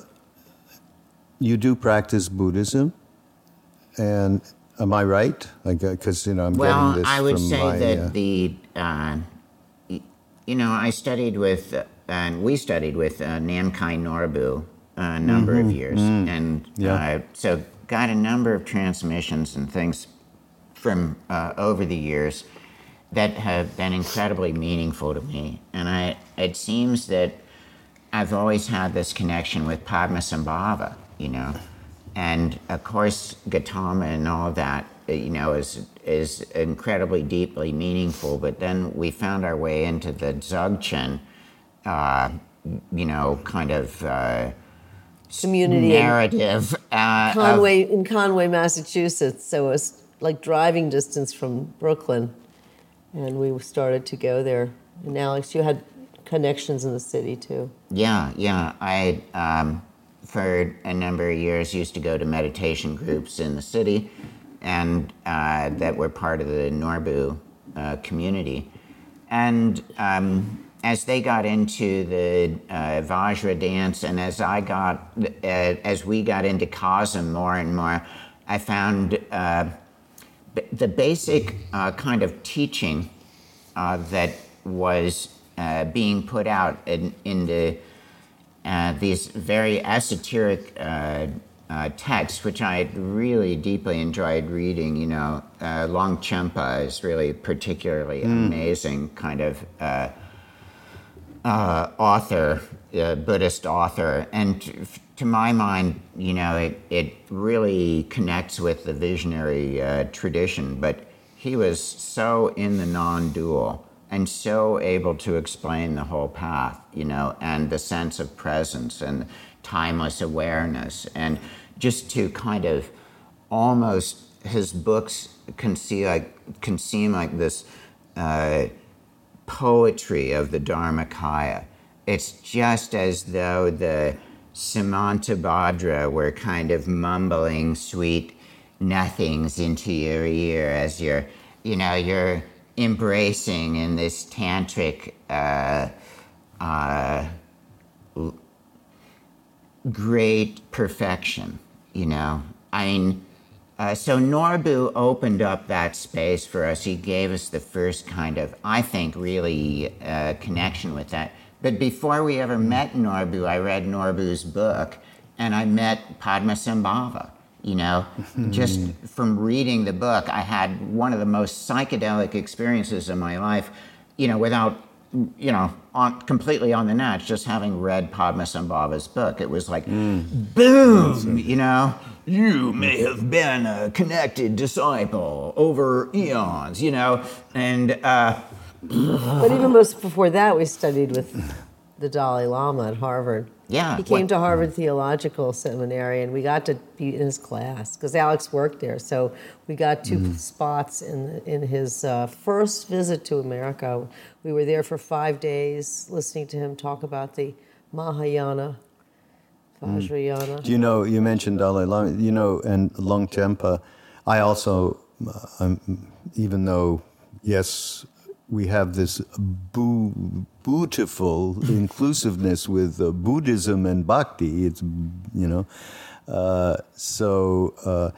you do practice Buddhism, and am I right? Like, because you know, I'm Well, getting this I would from say my, that uh, the, uh, y- you know, I studied with, uh, and we studied with uh, Namkai Norbu a number of years, and Mm-hmm. Yeah. uh, so got a number of transmissions and things from uh, over the years that have been incredibly meaningful to me. And I, it seems that I've always had this connection with Padmasambhava, you know, and of course Gautama and all that, you know, is is incredibly deeply meaningful. But then we found our way into the Dzogchen, uh, you know, kind of uh, Community in narrative. Uh, of- Conway in Conway, Massachusetts. So it was like driving distance from Brooklyn, and we started to go there. And Alex, you had connections in the city too. Yeah, yeah. I, um, for a number of years, used to go to meditation groups in the city, and uh, that were part of the Norbu uh, community. And um, as they got into the uh, Vajra dance, and as I got, uh, as we got into Cosm more and more, I found uh, b- the basic uh, kind of teaching uh, that was uh, being put out in, in the uh, these very esoteric uh, uh, texts, which I really deeply enjoyed reading. You know, uh, Longchenpa is really particularly amazing kind of uh, uh, author, uh, Buddhist author, and to, to my mind, you know, it it really connects with the visionary uh, tradition. But he was so in the non-dual and so able to explain the whole path, you know, and the sense of presence and timeless awareness, and just to kind of almost, his books can see like can seem like this uh, poetry of the Dharmakaya. It's just as though the Samantabhadra were kind of mumbling sweet nothings into your ear as you're, you know, you're embracing in this tantric uh, uh, great perfection, you know. I mean, uh, so Norbu opened up that space for us. He gave us the first kind of, I think, really uh, connection with that. But before we ever met Norbu, I read Norbu's book, and I met Padmasambhava. You know, just from reading the book, I had one of the most psychedelic experiences in my life, you know, without, you know, on, completely on the notch, just having read Padmasambhava's book. It was like, boom, you know, you may have been a connected disciple over eons, you know, and... Uh, But even most before that, we studied with the Dalai Lama at Harvard. Yeah. He came what- to Harvard Theological Seminary, and we got to be in his class because Alex worked there. So we got two spots in in his uh, first visit to America. We were there for five days, listening to him talk about the Mahayana, Vajrayana. Do you know, you mentioned Dalai Lama, you know, and Longchenpa. I also, uh, um, even though, yes, we have this bu- beautiful inclusiveness with uh, Buddhism and Bhakti, it's, you know, uh, so uh,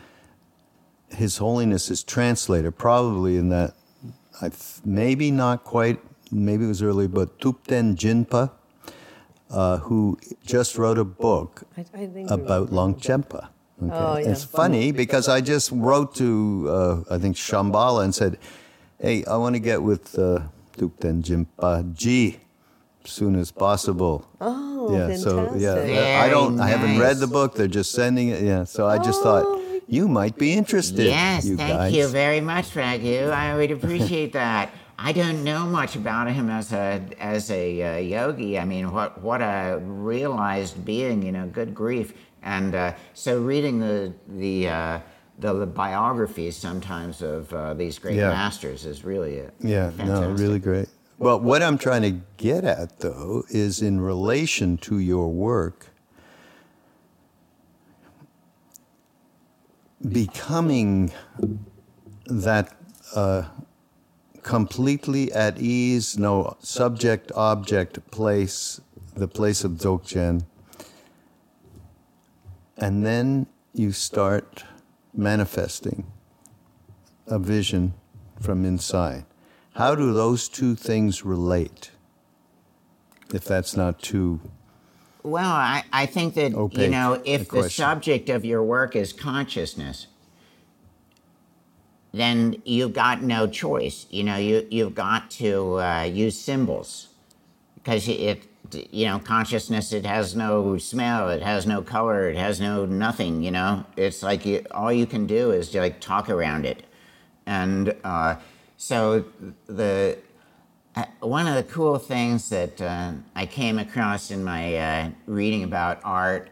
His Holiness is translator, probably in that, I th- maybe not quite, maybe it was early, but Thupten Jinpa, uh, who just wrote a book I, I think about Longchenpa. Okay. Oh, yeah. It's funny because I just wrote to, uh, I think, Shambhala and said, hey, I want to get with uh, Thupten Jinpa Ji as soon as possible. Oh, yeah, so yeah, fantastic. I don't, I haven't Very read the nice. book. They're just sending it. Yeah, so I just thought you might be interested. Yes, you thank guys. you very much, Raghu. I would appreciate that. I don't know much about him as a as a uh, yogi. I mean, what what a realized being, you know. Good grief! And uh, so reading the the uh, the biographies sometimes of uh, these great Yeah. masters is really a Yeah, no, fantastic. really great. But what I'm trying to get at, though, is in relation to your work, becoming that uh, completely at ease, no subject, object, place, the place of Dzogchen, and then you start manifesting a vision from inside. How do those two things relate? If that's not too Well, I, I think that, opaque, you know, if the the question. subject of your work is consciousness, then you've got no choice. You know, you, you've got to uh, use symbols because it, you know, consciousness, it has no smell, it has no color, it has no nothing, you know. It's like you, all you can do is like talk around it. And uh, so the uh, one of the cool things that uh, I came across in my uh, reading about art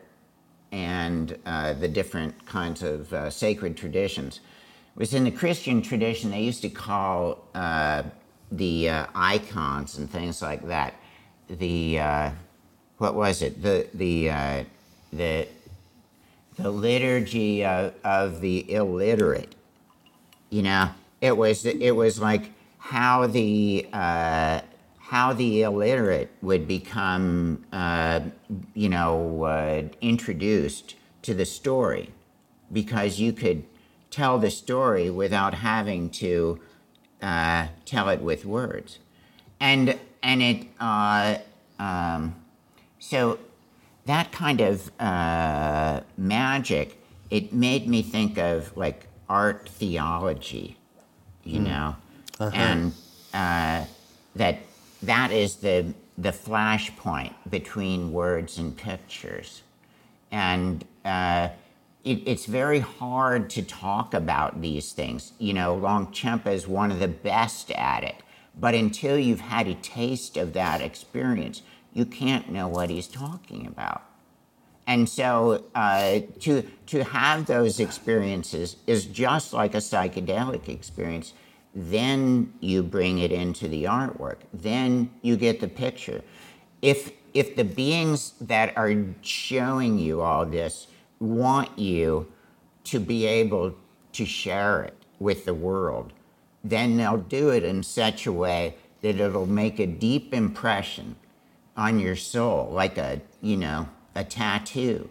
and uh, the different kinds of uh, sacred traditions was in the Christian tradition. They used to call uh, the uh, icons and things like that the uh, what was it the the uh, the the liturgy of, of the illiterate. You know, it was it was like how the uh, how the illiterate would become uh, you know uh, introduced to the story, because you could tell the story without having to uh, tell it with words, and and it uh, um, so that kind of uh, magic, it made me think of like art theology, you know, uh-huh. and uh, that that is the the flashpoint between words and pictures, and uh, it, it's very hard to talk about these things. You know, Longchenpa is one of the best at it, but until you've had a taste of that experience, you can't know what he's talking about. And so uh, to to have those experiences is just like a psychedelic experience. Then you bring it into the artwork. Then you get the picture. If if the beings that are showing you all this want you to be able to share it with the world, then they'll do it in such a way that it'll make a deep impression on your soul, like a, you know, a tattoo.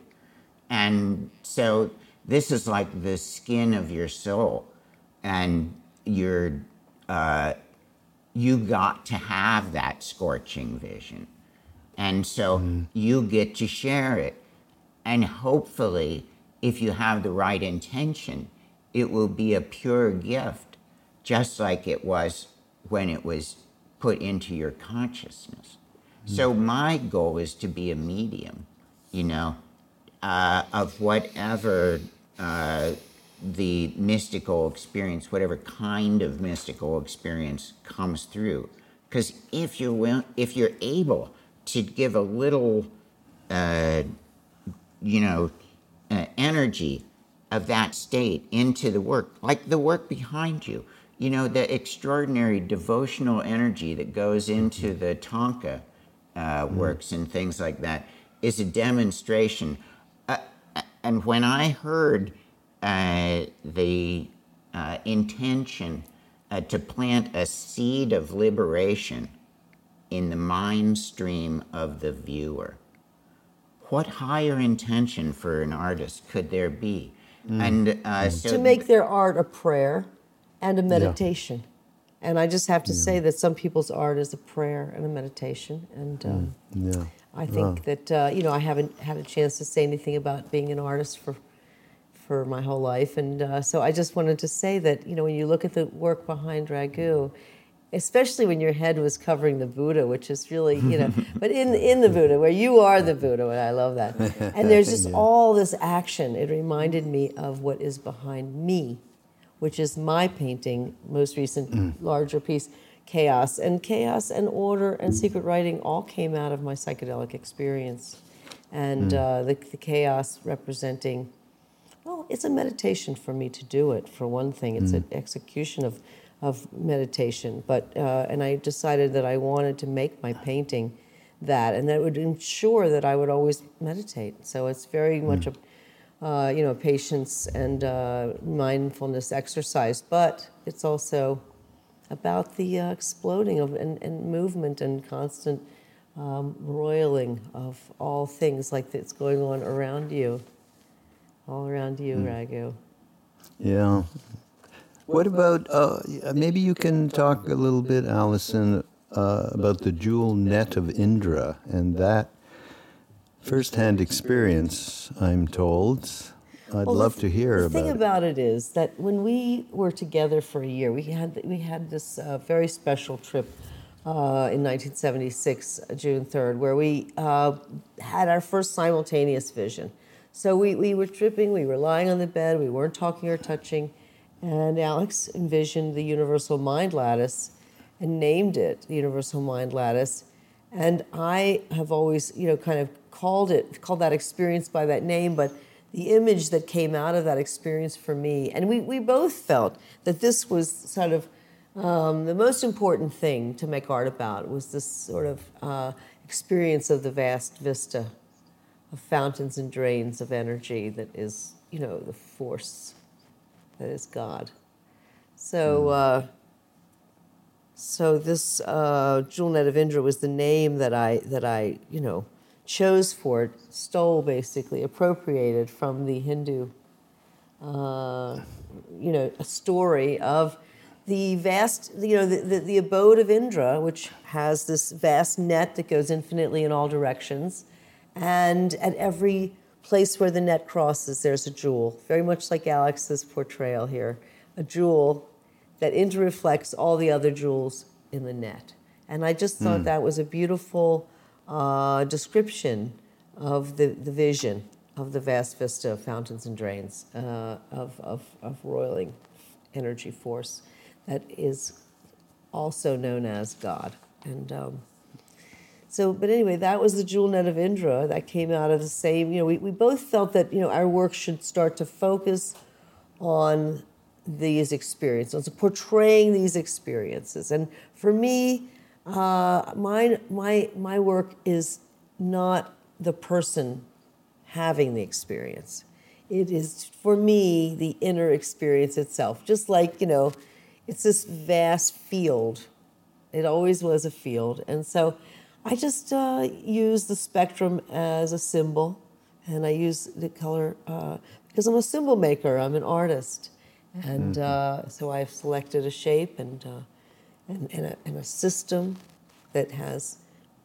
And so this is like the skin of your soul, and you're uh, you got to have that scorching vision, and so mm. you get to share it, and hopefully if you have the right intention, it will be a pure gift, just like it was when it was put into your consciousness. Mm. So my goal is to be a medium, you know, uh, of whatever uh, the mystical experience, whatever kind of mystical experience comes through. Because if you're will, if you're able to give a little, uh, you know, uh, energy of that state into the work, like the work behind you, you know, the extraordinary devotional energy that goes into the Thangka uh, works and things like that, is a demonstration. Uh, and when I heard uh, the uh, intention uh, to plant a seed of liberation in the mind stream of the viewer, what higher intention for an artist could there be? Mm. And uh, mm. so to make their art a prayer and a meditation. Yeah. And I just have to yeah. say that some people's art is a prayer and a meditation. And um, mm. yeah. I think wow. that, uh, you know, I haven't had a chance to say anything about being an artist for for my whole life. And uh, so I just wanted to say that, you know, when you look at the work behind Ragu, especially when your head was covering the Buddha, which is really, you know, but in in the Buddha, where you are the Buddha, and I love that. And there's just yeah. all this action. It reminded me of what is behind me, which is my painting, most recent, mm. larger piece, Chaos. And chaos and order and secret writing all came out of my psychedelic experience. And mm. uh, the, the chaos representing, well, it's a meditation for me to do it, for one thing. It's mm. an execution of, of meditation. But uh, and I decided that I wanted to make my painting that, and that would ensure that I would always meditate. So it's very much a uh, you know patience and uh, mindfulness exercise, but it's also about the uh, exploding of and, and movement and constant um, roiling of all things like that's going on around you, all around you, mm. Raghu. Yeah. What about, uh, maybe you can talk a little bit, Alison, uh, about the jewel net of Indra and that first-hand experience, I'm told. I'd well, love the, to hear the about it. The thing about it is that when we were together for a year, we had we had this uh, very special trip uh, in nineteen seventy-six, June third, where we uh, had our first simultaneous vision. So we, we were tripping, we were lying on the bed, we weren't talking or touching, and Alex envisioned the Universal Mind Lattice and named it the Universal Mind Lattice. And I have always, you know, kind of called it, called that experience by that name, but the image that came out of that experience for me, and we, we both felt that this was sort of um, the most important thing to make art about, was this sort of uh, experience of the vast vista of fountains and drains of energy that is, you know, the force that is God. So, uh, so this uh, Jewel Net of Indra was the name that I that I, you know, chose for it, stole basically, appropriated from the Hindu, uh, you know, a story of the vast, you know, the, the, the abode of Indra, which has this vast net that goes infinitely in all directions. And at every place where the net crosses, there's a jewel, very much like Alex's portrayal here, a jewel that interreflects all the other jewels in the net. And I just thought mm. that was a beautiful Uh, description of the, the vision of the vast vista of fountains and drains, uh, of, of, of roiling energy force that is also known as God. And um, so, but anyway, that was the Jewel Net of Indra that came out of the same, you know, we, we both felt that, you know, our work should start to focus on these experiences, portraying these experiences. And for me, Uh, my, my, my work is not the person having the experience. It is, for me, the inner experience itself. Just like, you know, it's this vast field. It always was a field. And so I just uh, use the spectrum as a symbol, and I use the color uh, because I'm a symbol maker. I'm an artist. And uh, so I've selected a shape and uh, And, and, a, and a system that has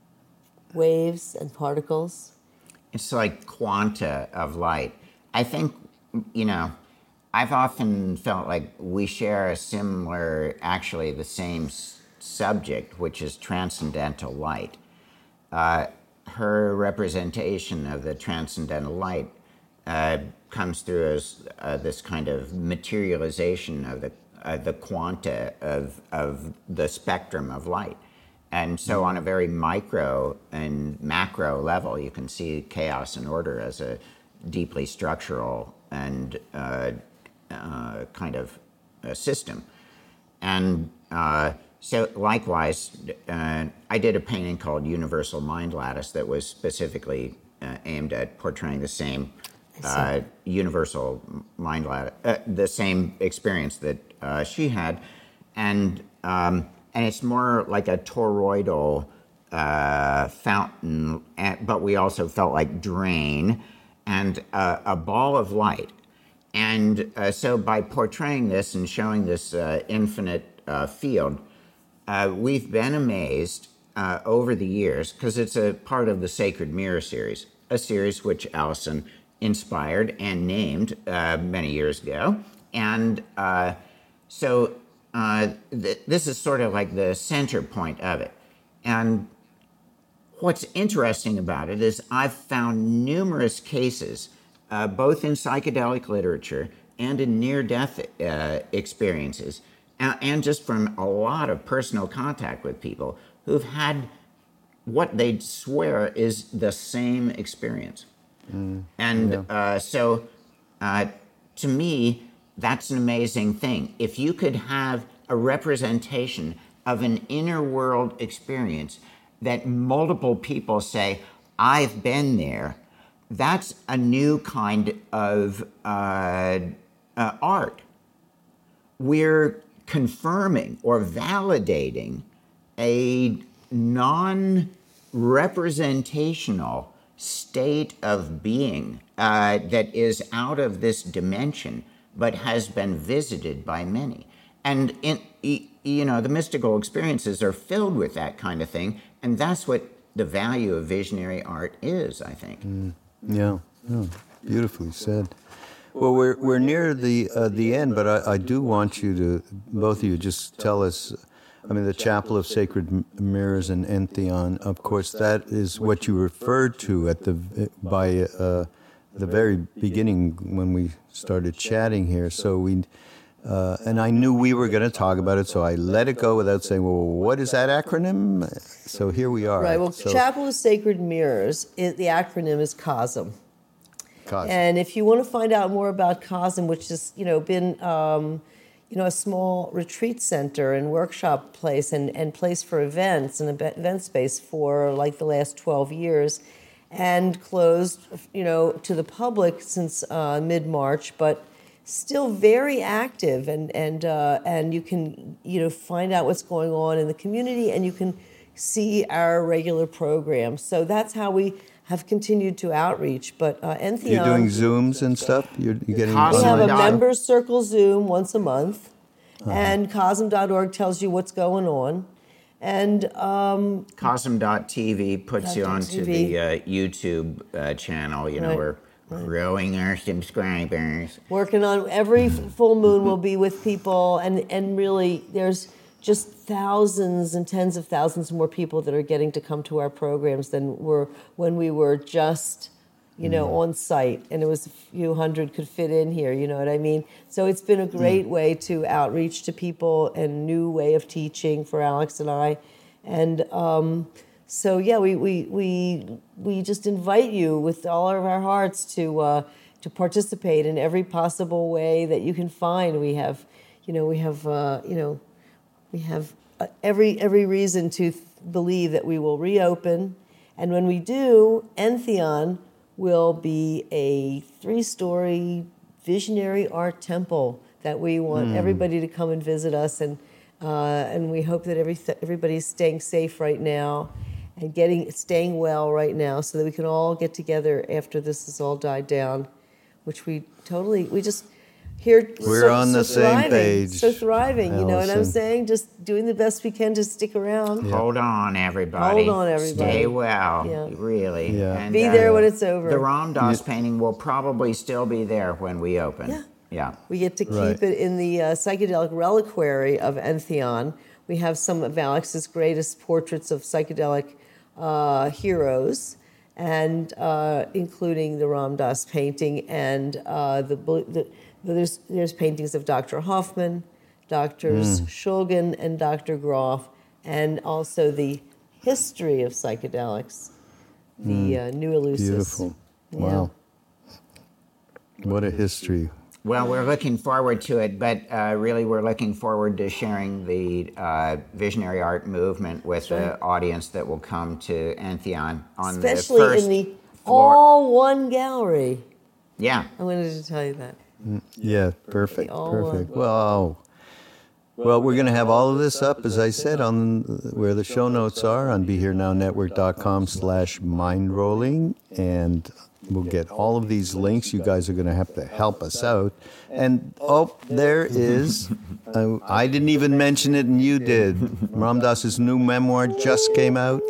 waves and particles. It's like quanta of light. I think, you know, I've often felt like we share a similar, actually the same s- subject, which is transcendental light. Uh, her representation of the transcendental light uh, comes through as uh, this kind of materialization of the Uh, the quanta of, of the spectrum of light. And so on a very micro and macro level, you can see chaos and order as a deeply structural and uh, uh, kind of a system. And uh, so likewise, uh, I did a painting called Universal Mind Lattice that was specifically uh, aimed at portraying the same uh, universal mind lattice, uh, the same experience that uh, she had. And um, and it's more like a toroidal uh, fountain, but we also felt like drain and uh, a ball of light. And uh, so by portraying this and showing this uh, infinite uh, field, uh, we've been amazed uh, over the years, because it's a part of the Sacred Mirror series, a series which Alison inspired and named uh, many years ago. And uh, so uh, th- this is sort of like the center point of it. And what's interesting about it is I've found numerous cases, uh, both in psychedelic literature and in near-death uh, experiences, and, and just from a lot of personal contact with people who've had what they swear is the same experience. Mm, and yeah. uh, so uh, to me, that's an amazing thing. If you could have a representation of an inner world experience that multiple people say, I've been there, that's a new kind of uh, uh, art. We're confirming or validating a non-representational state of being uh, that is out of this dimension, but has been visited by many. And, in, you know, the mystical experiences are filled with that kind of thing, and that's what the value of visionary art is, I think. Mm. Yeah, yeah, beautifully said. Well, we're we're near the uh, the end, but I, I do want you to, both of you, just tell us. I mean, the Chapel of Sacred Mirrors in Entheon, of course, that is what you referred to at the by uh, the very beginning when we started chatting here. So we, uh, and I knew we were going to talk about it, so I let it go without saying, well, what is that acronym? So here we are. Right. Well, so, Chapel of Sacred Mirrors, it, the acronym is COSM. COSM. And if you want to find out more about COSM, which has, you know, been, um, you know, a small retreat center and workshop place and, and place for events and event space for like the last twelve years, and closed, you know, to the public since uh, mid-March, but still very active, and and uh, and you can, you know, find out what's going on in the community, and you can see our regular programs. So that's how we have continued to outreach. But uh, Entheon, you're doing Zooms and stuff? You're, you're getting we have a Cosm. members circle Zoom once a month, uh-huh. and cosm dot org tells you what's going on. And um, Cosm dot T V puts you onto T V. the uh, YouTube uh, channel. You know, Right. we're growing our subscribers. Working on every full moon will be with people, and, and really there's just thousands and tens of thousands more people that are getting to come to our programs than were when we were just, you know, mm. on site, and it was a few hundred could fit in here, you know what I mean? So it's been a great mm. way to outreach to people and new way of teaching for Alex and I. And um, so, yeah, we, we, we, we just invite you with all of our hearts to, uh, to participate in every possible way that you can find. We have, you know, we have, uh, you know, we have uh, every every reason to th- believe that we will reopen, and when we do, Entheon will be a three-story visionary art temple that we want mm. everybody to come and visit us, and uh, and we hope that every th- everybody's staying safe right now, and getting staying well right now, so that we can all get together after this has all died down, which we totally we just. Here, We're so, on so the same thriving, page, so thriving, you know what I'm Allison. saying? Just doing the best we can to stick around. Yeah. Hold on, everybody. Hold on, everybody. Stay well, Yeah. really. Yeah. And, Be uh, there when it's over. The Ram Dass painting will probably still be there when we open. Yeah. Yeah. We get to keep Right. it in the uh, psychedelic reliquary of Entheon. We have some of Alex's greatest portraits of psychedelic uh, heroes, and uh, including the Ram Dass painting and uh, the, the There's there's paintings of Doctor Hoffman, Doctors mm. Shulgin, and Doctor Groff, and also the history of psychedelics, the mm. uh, New Eleusis. Beautiful. Yeah. Wow. What a history. Well, we're looking forward to it, but uh, really we're looking forward to sharing the uh, visionary art movement with Sure. the audience that will come to Entheon on Especially the first in the floor. all one gallery. Yeah. I wanted to tell you that. Yeah, perfect, all perfect. Wow. Well, we're going to have all of this up, as I said, on where the show notes are on BeHereNowNetwork.com slash mindrolling, and we'll get all of these links. You guys are going to have to help us out. And, oh, there is, uh, I didn't even mention it, and you did. Ram Dass's new memoir just came out,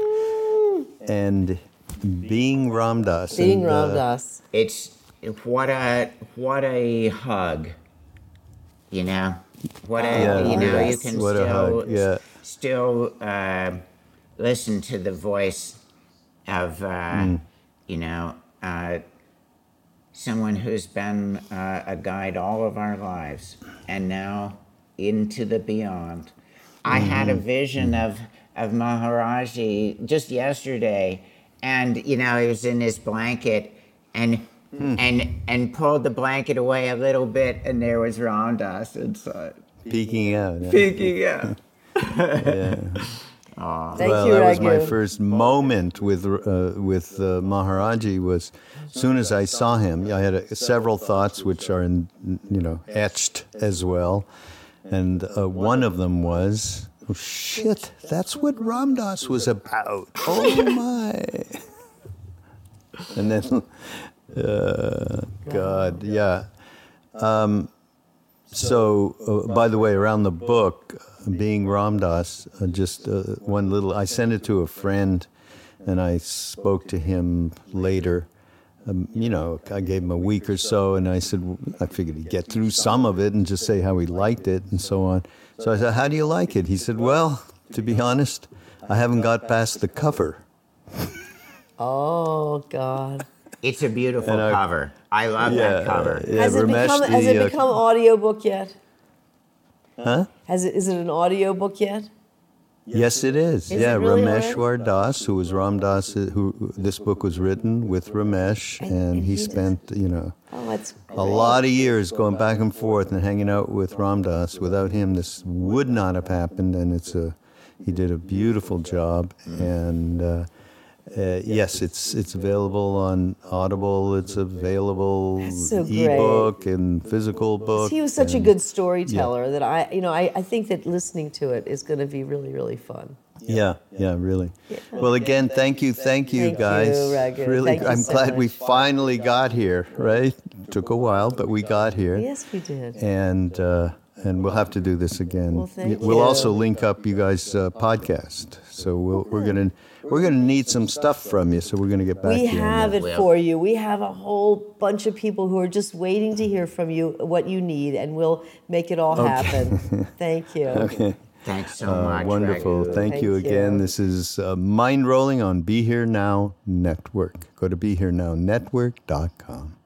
and Being Ram Dass. Being and, Ram uh, Dass. It's what a what a hug, you know. What a Yeah, you know yes. you can What a still hug, yeah. still uh, listen to the voice of uh, Mm. you know uh, someone who's been uh, a guide all of our lives, and now into the beyond. I had a vision of of Maharaji just yesterday, and you know he was in his blanket, and and and pulled the blanket away a little bit, and there was Ram Dass inside. Peeking out. Yeah. Peeking out. Yeah. Thank well, you, that was my Raghu. first moment with uh, with uh, Maharaji. Was as soon as I saw him, I had uh, several thoughts which are in, you know, etched as well, and uh, one of them was, "Oh shit, that's what Ram Dass was about." Oh my! And then, uh, God, yeah. Um, so, uh, by the way, around the book, being Ram Dass, uh, just uh, one little, I sent it to a friend, and I spoke to him later. Um, you know, I gave him a week or so, and I said, I figured he'd get through some of it and just say how he liked it and so on. So I said, how do you like it? He said, well, to be honest, I haven't got past the cover. Oh, God. It's a beautiful And I- cover. I love that cover. Yeah, Has it Ramesh, become, has the, it uh, become audiobook yet? Huh? Has it, is it an audiobook yet? Yes, it is. Is yeah, it really Rameshwar Das, who was Ram Dass, who this book was written with Ramesh, And- and, and he he does- spent, you know, Oh, that's a lot of years going back and forth and hanging out with Ram Dass. Without him, this would not have happened, and it's a, he did a beautiful job. And uh, uh, yes, it's it's available on Audible. It's available That's so great. ebook and physical book. He was such a and- good storyteller that I, you know, I, I think that listening to it is going to be really, really fun. Yeah, yeah, really. Well, again, thank you, thank you, Thank you, guys. Raghu. Really, Thank you I'm so glad we much. finally got here. Right? Took a while, but we got here. Yes, we did. And uh, and we'll have to do this again. Well, thank we'll you. also link up you guys' uh, podcast. So we'll, we're gonna we're gonna need some stuff from you. So we're gonna get back We to you. on have that. it for you. We have a whole bunch of people who are just waiting to hear from you what you need, and we'll make it all happen. Thank you. Okay. Thanks so Uh, much. wonderful. Raghu. Thank, Thank you again. you. This is uh, Mind Rolling on Be Here Now Network. Go to be here now network dot com.